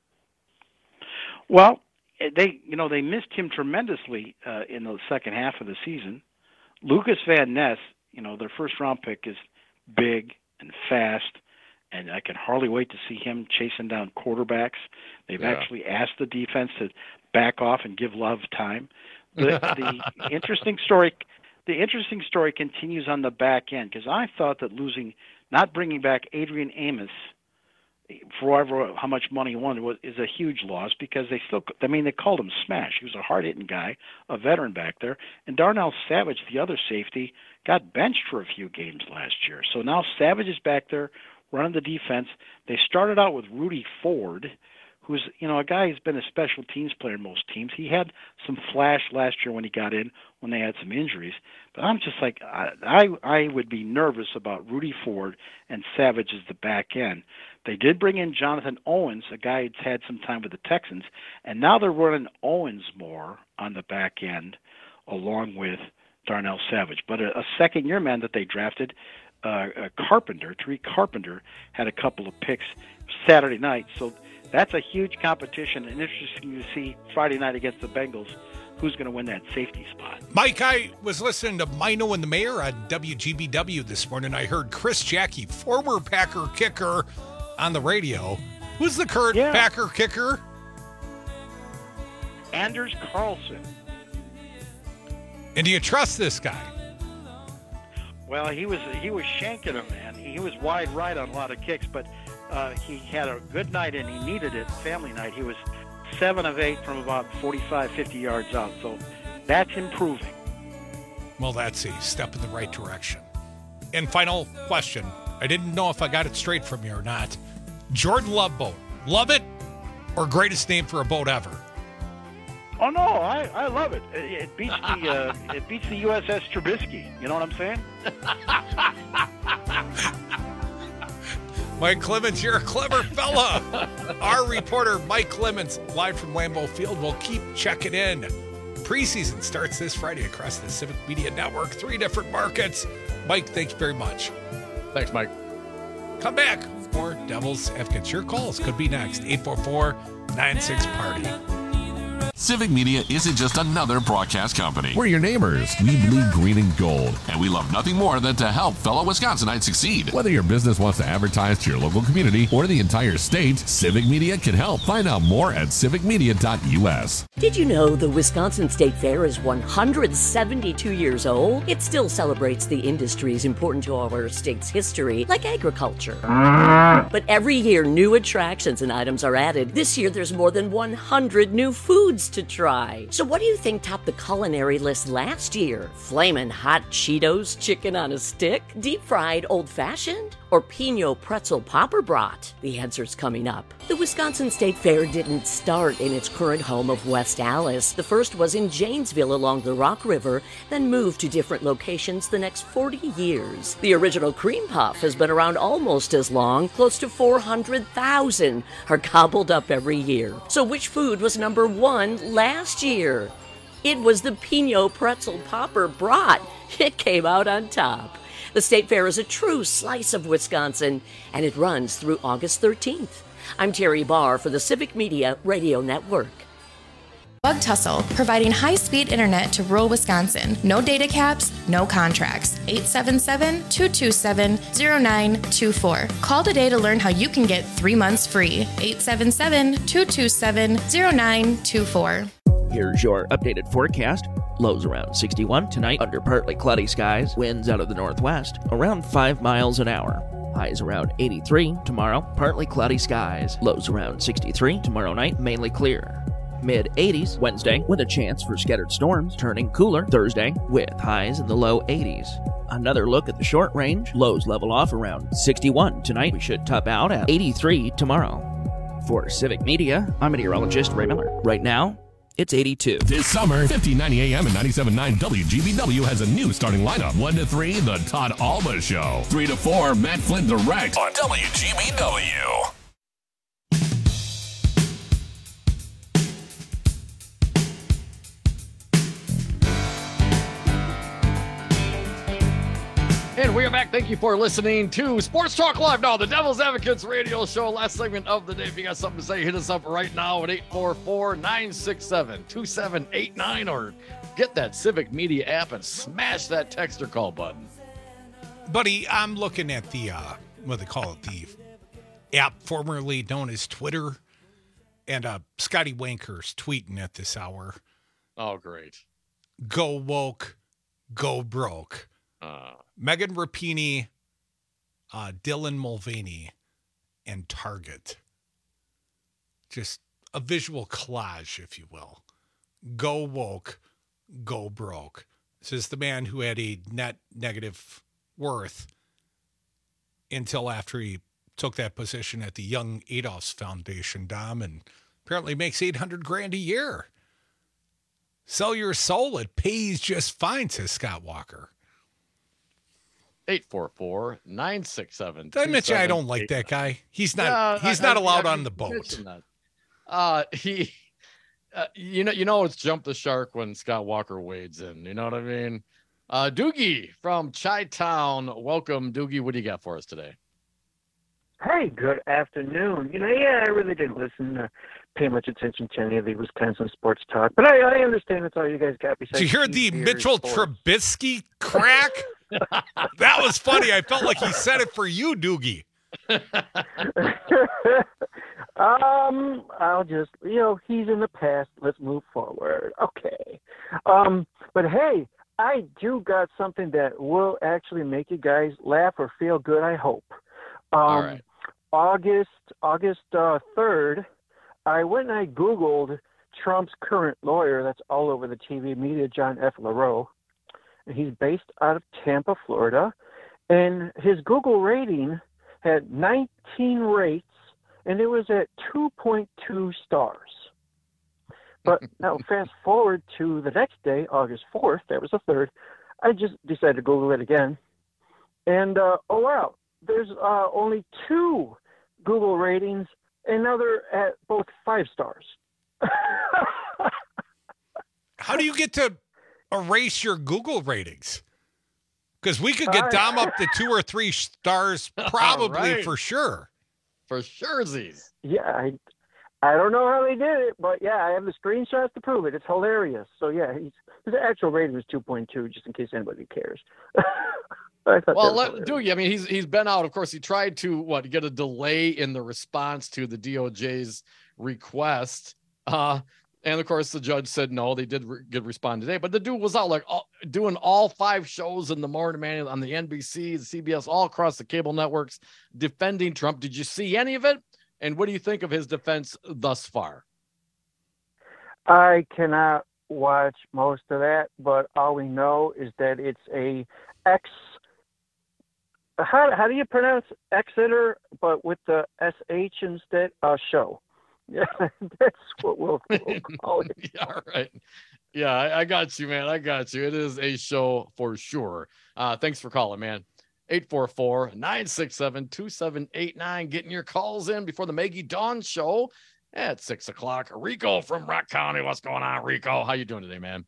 Well, they you know they missed him tremendously uh, in the second half of the season. Lucas Van Ness, you know, their first round pick is big and fast, and I can hardly wait to see him chasing down quarterbacks. They've Yeah. actually asked the defense to back off and give Love time. The, the interesting story, the interesting story continues on the back end because I thought that losing, not bringing back Adrian Amos for however how much money he wanted was is a huge loss because they still, I mean, they called him Smash. He was a hard-hitting guy, a veteran back there. And Darnell Savage, the other safety, got benched for a few games last year. So now Savage is back there running the defense. They started out with Rudy Ford, who's, you know, a guy who's been a special teams player in most teams. He had some flash last year when he got in, when they had some injuries. But I'm just like, I I, I would be nervous about Rudy Ford and Savage as the back end. They did bring in Jonathan Owens, a guy who's had some time with the Texans, and now they're running Owens more on the back end along with Darnell Savage. But a, a second-year man that they drafted, uh, uh, Carpenter, Tariq Carpenter, had a couple of picks Saturday night. So that's a huge competition, and interesting to see Friday night against the Bengals who's going to win that safety spot. Mike, I was listening to Mino and the Mayor on W G B W this morning. I heard Chris Jackie, former Packer kicker, on the radio. Who's the current Yeah. Packer kicker? Anders Carlson. And do you trust this guy? Well, he was he was shanking him, man. He was wide right on a lot of kicks, but uh, he had a good night and he needed it. Family night. He was seven of eight from about forty-five, fifty yards out. So that's improving. Well, that's a step in the right direction. And final question. I didn't know if I got it straight from you or not. Jordan Love boat. Love it or greatest name for a boat ever? Oh no, I, I love it. It, it beats the uh, it beats the U S S Trubisky. You know what I'm saying? Mike Clemens, you're a clever fella. Our reporter, Mike Clemens, live from Lambeau Field, will keep checking in. Preseason starts this Friday across the Civic Media Network, three different markets. Mike, thank you very much. Thanks, Mike. Come back. More Devil's Advocates. Your calls could be next. eight four four, nine six, party. Civic Media isn't just another broadcast company. We're your neighbors. We bleed green and gold. And we love nothing more than to help fellow Wisconsinites succeed. Whether your business wants to advertise to your local community or the entire state, Civic Media can help. Find out more at civic media dot U S. Did you know the Wisconsin State Fair is one hundred seventy-two years old? It still celebrates the industries important to our state's history, like agriculture. But every year, new attractions and items are added. This year, there's more than one hundred new foods to try. So what do you think topped the culinary list last year? Flamin' hot Cheetos chicken on a stick? Deep fried old fashioned? or Pinot Pretzel Popper Brat? The answer's coming up. The Wisconsin State Fair didn't start in its current home of West Allis. The first was in Janesville along the Rock River, then moved to different locations the next forty years. The original cream puff has been around almost as long. Close to four hundred thousand are gobbled up every year. So which food was number one last year? It was the Pinot Pretzel Popper Brat. It came out on top. The State Fair is a true slice of Wisconsin, and it runs through August thirteenth. I'm Terry Barr for the Civic Media Radio Network. Bug Tussle, providing high-speed internet to rural Wisconsin. No data caps, no contracts. eight seven seven, two two seven, zero nine two four. Call today to learn how you can get three months free. eight seven seven, two two seven, zero nine two four. Here's your updated forecast. Lows around sixty-one tonight under partly cloudy skies. Winds out of the northwest around five miles an hour. Highs around eighty-three tomorrow. Partly cloudy skies. Lows around sixty-three tomorrow night. Mainly clear. Mid eighties Wednesday with a chance for scattered storms. Turning cooler Thursday with highs in the low eighties. Another look at the short range. Lows level off around sixty-one tonight. We should top out at eighty-three tomorrow. For Civic Media, I'm meteorologist Ray Miller. Right now, it's eighty-two. This summer, fifteen ninety A M and ninety-seven point nine W G B W has a new starting lineup. one to three, The Todd Alba Show. three to four, Matt Flynn Direct on W G B W. And we are back. Thank you for listening to Sports Talk Live. Now, the Devil's Advocates radio show. Last segment of the day. If you got something to say, hit us up right now at eight four four, nine six seven, two seven eight nine or get that Civic Media app and smash that text or call button. Buddy, I'm looking at the, uh, what they call it, the app formerly known as Twitter. And uh, Scotty Wanker's tweeting at this hour. Oh, great. Go woke, go broke. Uh, Megan Rapinoe, uh, Dylan Mulvaney, and Target. Just a visual collage, if you will. Go woke, go broke. This is the man who had a net negative worth until after he took that position at the Young Adolphs Foundation, Dom, and apparently makes eight hundred grand a year. Sell your soul. It pays just fine, says Scott Walker. eight four four, nine six seven. Did I mention I don't like that guy? He's not. Yeah, he's I, not I, allowed I, on the boat. Uh, he, uh, you know, you know, it's jump the shark when Scott Walker wades in. You know what I mean? Uh, Doogie from Chi-Town. Welcome, Doogie. What do you got for us today? Hey, good afternoon. You know, yeah, I really didn't listen, uh, pay much attention to any of the Wisconsin sports talk, but I, I understand that's all you guys got. Besides, did you hear the Mitchell sports. Trubisky crack? That was funny. I felt like he said it for you, Doogie. um, I'll just, you know, he's in the past. Let's move forward. Okay. Um, but hey, I do got something that will actually make you guys laugh or feel good, I hope. Um, All right. August, August uh, third, I went and I Googled Trump's current lawyer. That's all over the T V media, John F. LaRoe. He's based out of Tampa, Florida, and his Google rating had nineteen rates, and it was at two point two stars. But now fast forward to the next day, August fourth, that was the third, I just decided to Google it again. And, uh, oh, wow, there's uh, only two Google ratings, and now they're at both five stars. How do you get to erase your Google ratings? Because we could get Dom up to two or three stars probably right. for sure. For surezies. Yeah, I, I don't know how they did it, but yeah, I have the screenshots to prove it. It's hilarious. So yeah, he's, his actual rating was two point two, just in case anybody cares. Well, let, Doogie, I mean, he's he's been out. Of course, he tried to, what, get a delay in the response to the D O J's request. Uh, and, of course, the judge said no. They did re- get respond today. But the dude was out, like, all, doing all five shows in the morning, man, on the N B C, the C B S, all across the cable networks, defending Trump. Did you see any of it? And what do you think of his defense thus far? I cannot watch most of that, but all we know is that it's a ex how how do you pronounce Exeter, but with the S H instead? Uh, show. Yeah, that's what we'll, we'll call it. Yeah, all right. Yeah, I, I got you, man. I got you. It is a show for sure. Uh, thanks for calling, man. eight four four, nine six seven, two seven eight nine. Getting your calls in before the Maggie Dawn show at six o'clock. Rico from Rock County. What's going on, Rico? How you doing today, man?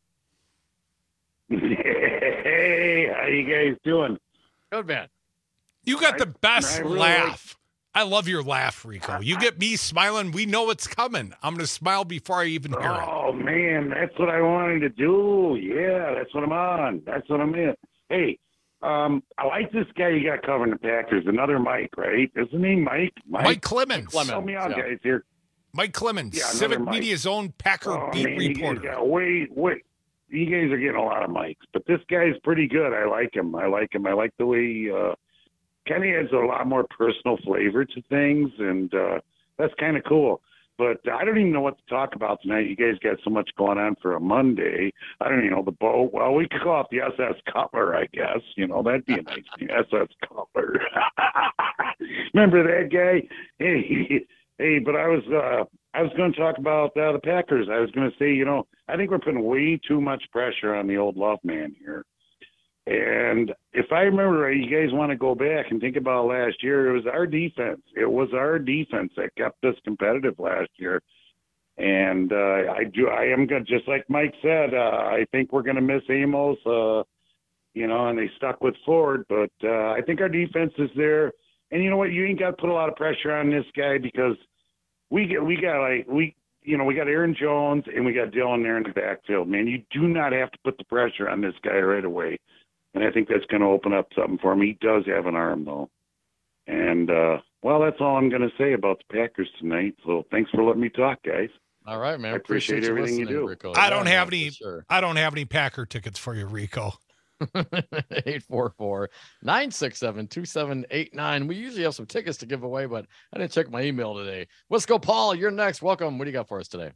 Hey, how you guys doing? Good, man. You got the best I really laugh. I love your laugh, Rico. You get me smiling. We know it's coming. I'm going to smile before I even hear it. Oh, man, that's what I wanted to do. Yeah, that's what I'm on. That's what I'm in. Hey, um, I like this guy you got covering the Packers. Another Mike, right? Isn't he Mike? Mike, Mike Clemens. Clemens. Help me out, yeah. guys, here. Mike Clemens, yeah, Civic Mike. Media's own Packer oh, beat man, reporter. You got, wait, wait. You guys are getting a lot of mics, but this guy's pretty good. I like him. I like him. I like the way uh, Kenny adds a lot more personal flavor to things, and uh, that's kind of cool. But I don't even know what to talk about tonight. You guys got so much going on for a Monday. I don't even know the boat. Well, we could call it the S S Cutler, I guess. You know, that'd be a nice name, S S Cutler. Remember that guy? Hey, hey, but I was uh, I was going to talk about uh, the Packers. I was going to say, you know, I think we're putting way too much pressure on the old love man here. And if I remember right, you guys want to go back and think about last year, it was our defense. It was our defense that kept us competitive last year. And uh, I do, I am good. Just like Mike said, uh, I think we're going to miss Amos, uh, you know, and they stuck with Ford. But uh, I think our defense is there. And you know what? You ain't got to put a lot of pressure on this guy because we get, we got like, we, you know, we got Aaron Jones and we got Dylan there in the backfield, man. You do not have to put the pressure on this guy right away. And I think that's going to open up something for him. He does have an arm, though. And, uh, well, that's all I'm going to say about the Packers tonight. So thanks for letting me talk, guys. All right, man. I appreciate, appreciate everything you do. Rico. I don't have any sure. I don't have any Packer tickets for you, Rico. eight four four, nine six seven, two seven eight nine. We usually have some tickets to give away, but I didn't check my email today. Let's go, Paul. You're next. Welcome. What do you got for us today?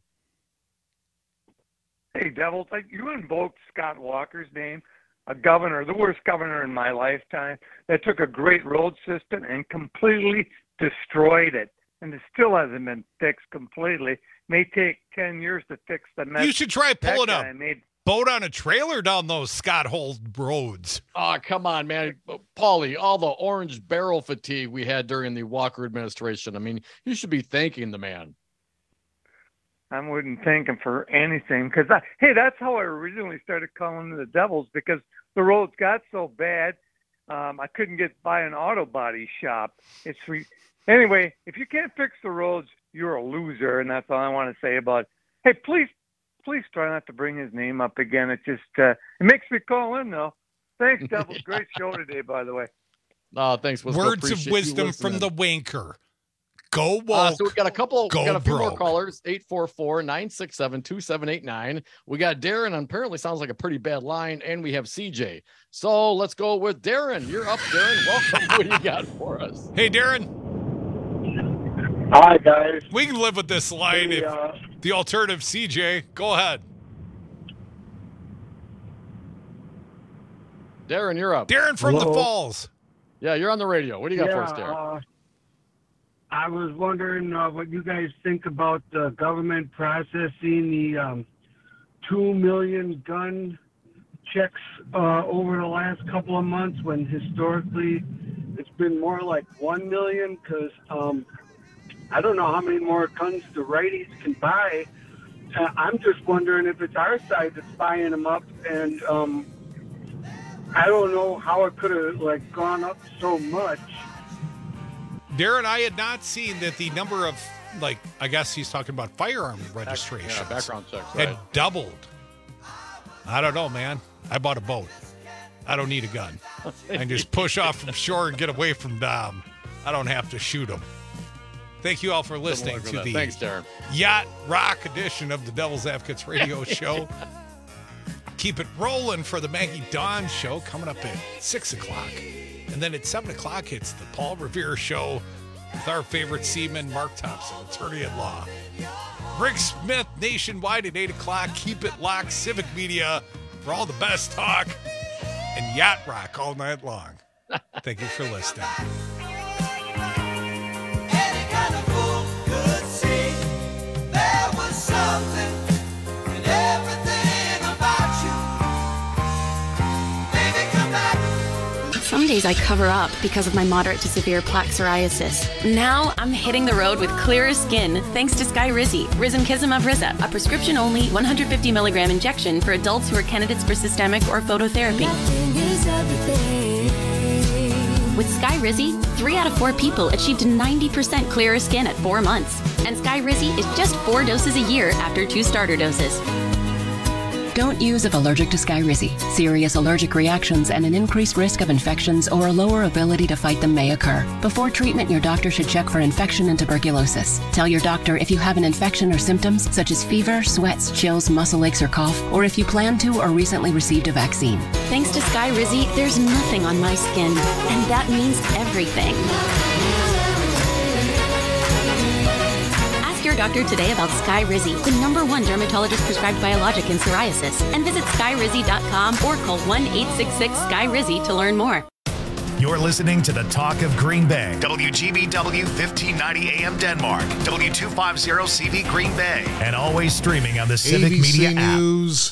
Hey, Devils. You invoked Scott Walker's name. A governor, the worst governor in my lifetime, that took a great road system and completely destroyed it. And it still hasn't been fixed completely. May take ten years to fix the mess. You should try pulling up. Made... boat on a trailer down those Scott Hold roads. Oh, come on, man. Paulie, all the orange barrel fatigue we had during the Walker administration. I mean, you should be thanking the man. I wouldn't thank him for anything because, hey, that's how I originally started calling the Devils because the roads got so bad um, I couldn't get by an auto body shop. It's re- Anyway, if you can't fix the roads, you're a loser, and that's all I want to say about it. Hey, please, please try not to bring his name up again. It just uh, it makes me call in, though. Thanks, Devils. yeah. Great show today, by the way. Oh, thanks. We'll Words of wisdom from the wanker. Go woke. Uh, so we got a couple, Go we got a few broke. more callers, eight four four, nine six seven, two seven eight nine. We got Darren, apparently sounds like a pretty bad line, and we have C J. So let's go with Darren. You're up, Darren. Welcome. What do you got for us? Hey, Darren. Hi, guys. We can live with this line hey, if uh, the alternative C J. Go ahead. Darren, you're up. Darren from Hello? the Falls. Yeah, you're on the radio. What do you got yeah, for us, Darren? Uh, I was wondering uh, what you guys think about the government processing the um, two million gun checks uh, over the last couple of months when historically it's been more like one million because um, I don't know how many more guns the righties can buy. Uh, I'm just wondering if it's our side that's buying them up, and um, I don't know how it could have like gone up so much. Darren, I had not seen that the number of, like, I guess he's talking about firearm registrations. Yeah, background checks, had right. doubled. I don't know, man. I bought a boat. I don't need a gun. I can just push off from shore and get away from Dom. I don't have to shoot him. Thank you all for listening for to that. the Thanks, Darren. Yacht Rock edition of the Devil's Advocates radio show. Keep it rolling for the Maggie Dawn show coming up at six o'clock. And then at seven o'clock, it's the Paul Revere show with our favorite seaman, Mark Thompson, attorney at law. Rick Smith nationwide at eight o'clock. Keep it locked. Civic Media for all the best talk and yacht rock all night long. Thank you for listening. Some days I cover up because of my moderate to severe plaque psoriasis. Now I'm hitting the road with clearer skin thanks to Skyrizi, Risankizumab Riza, a prescription-only one hundred fifty milligram injection for adults who are candidates for systemic or phototherapy. With Skyrizi, three out of four people achieved ninety percent clearer skin at four months. And Skyrizi is just four doses a year after two starter doses. Don't use if allergic to Skyrizi. Serious allergic reactions and an increased risk of infections or a lower ability to fight them may occur. Before treatment, your doctor should check for infection and tuberculosis. Tell your doctor if you have an infection or symptoms such as fever, sweats, chills, muscle aches, or cough, or if you plan to or recently received a vaccine. Thanks to Skyrizi, there's nothing on my skin, and that means everything. Your doctor today about Skyrizi, the number one dermatologist prescribed biologic in psoriasis, and visit skyrizi dot com or call one eight six six Sky Rizi to learn more. You're listening to the Talk of Green Bay, W G B W fifteen ninety A M Denmark, W two fifty C V Green Bay, and always streaming on the Civic A B C Media app. News.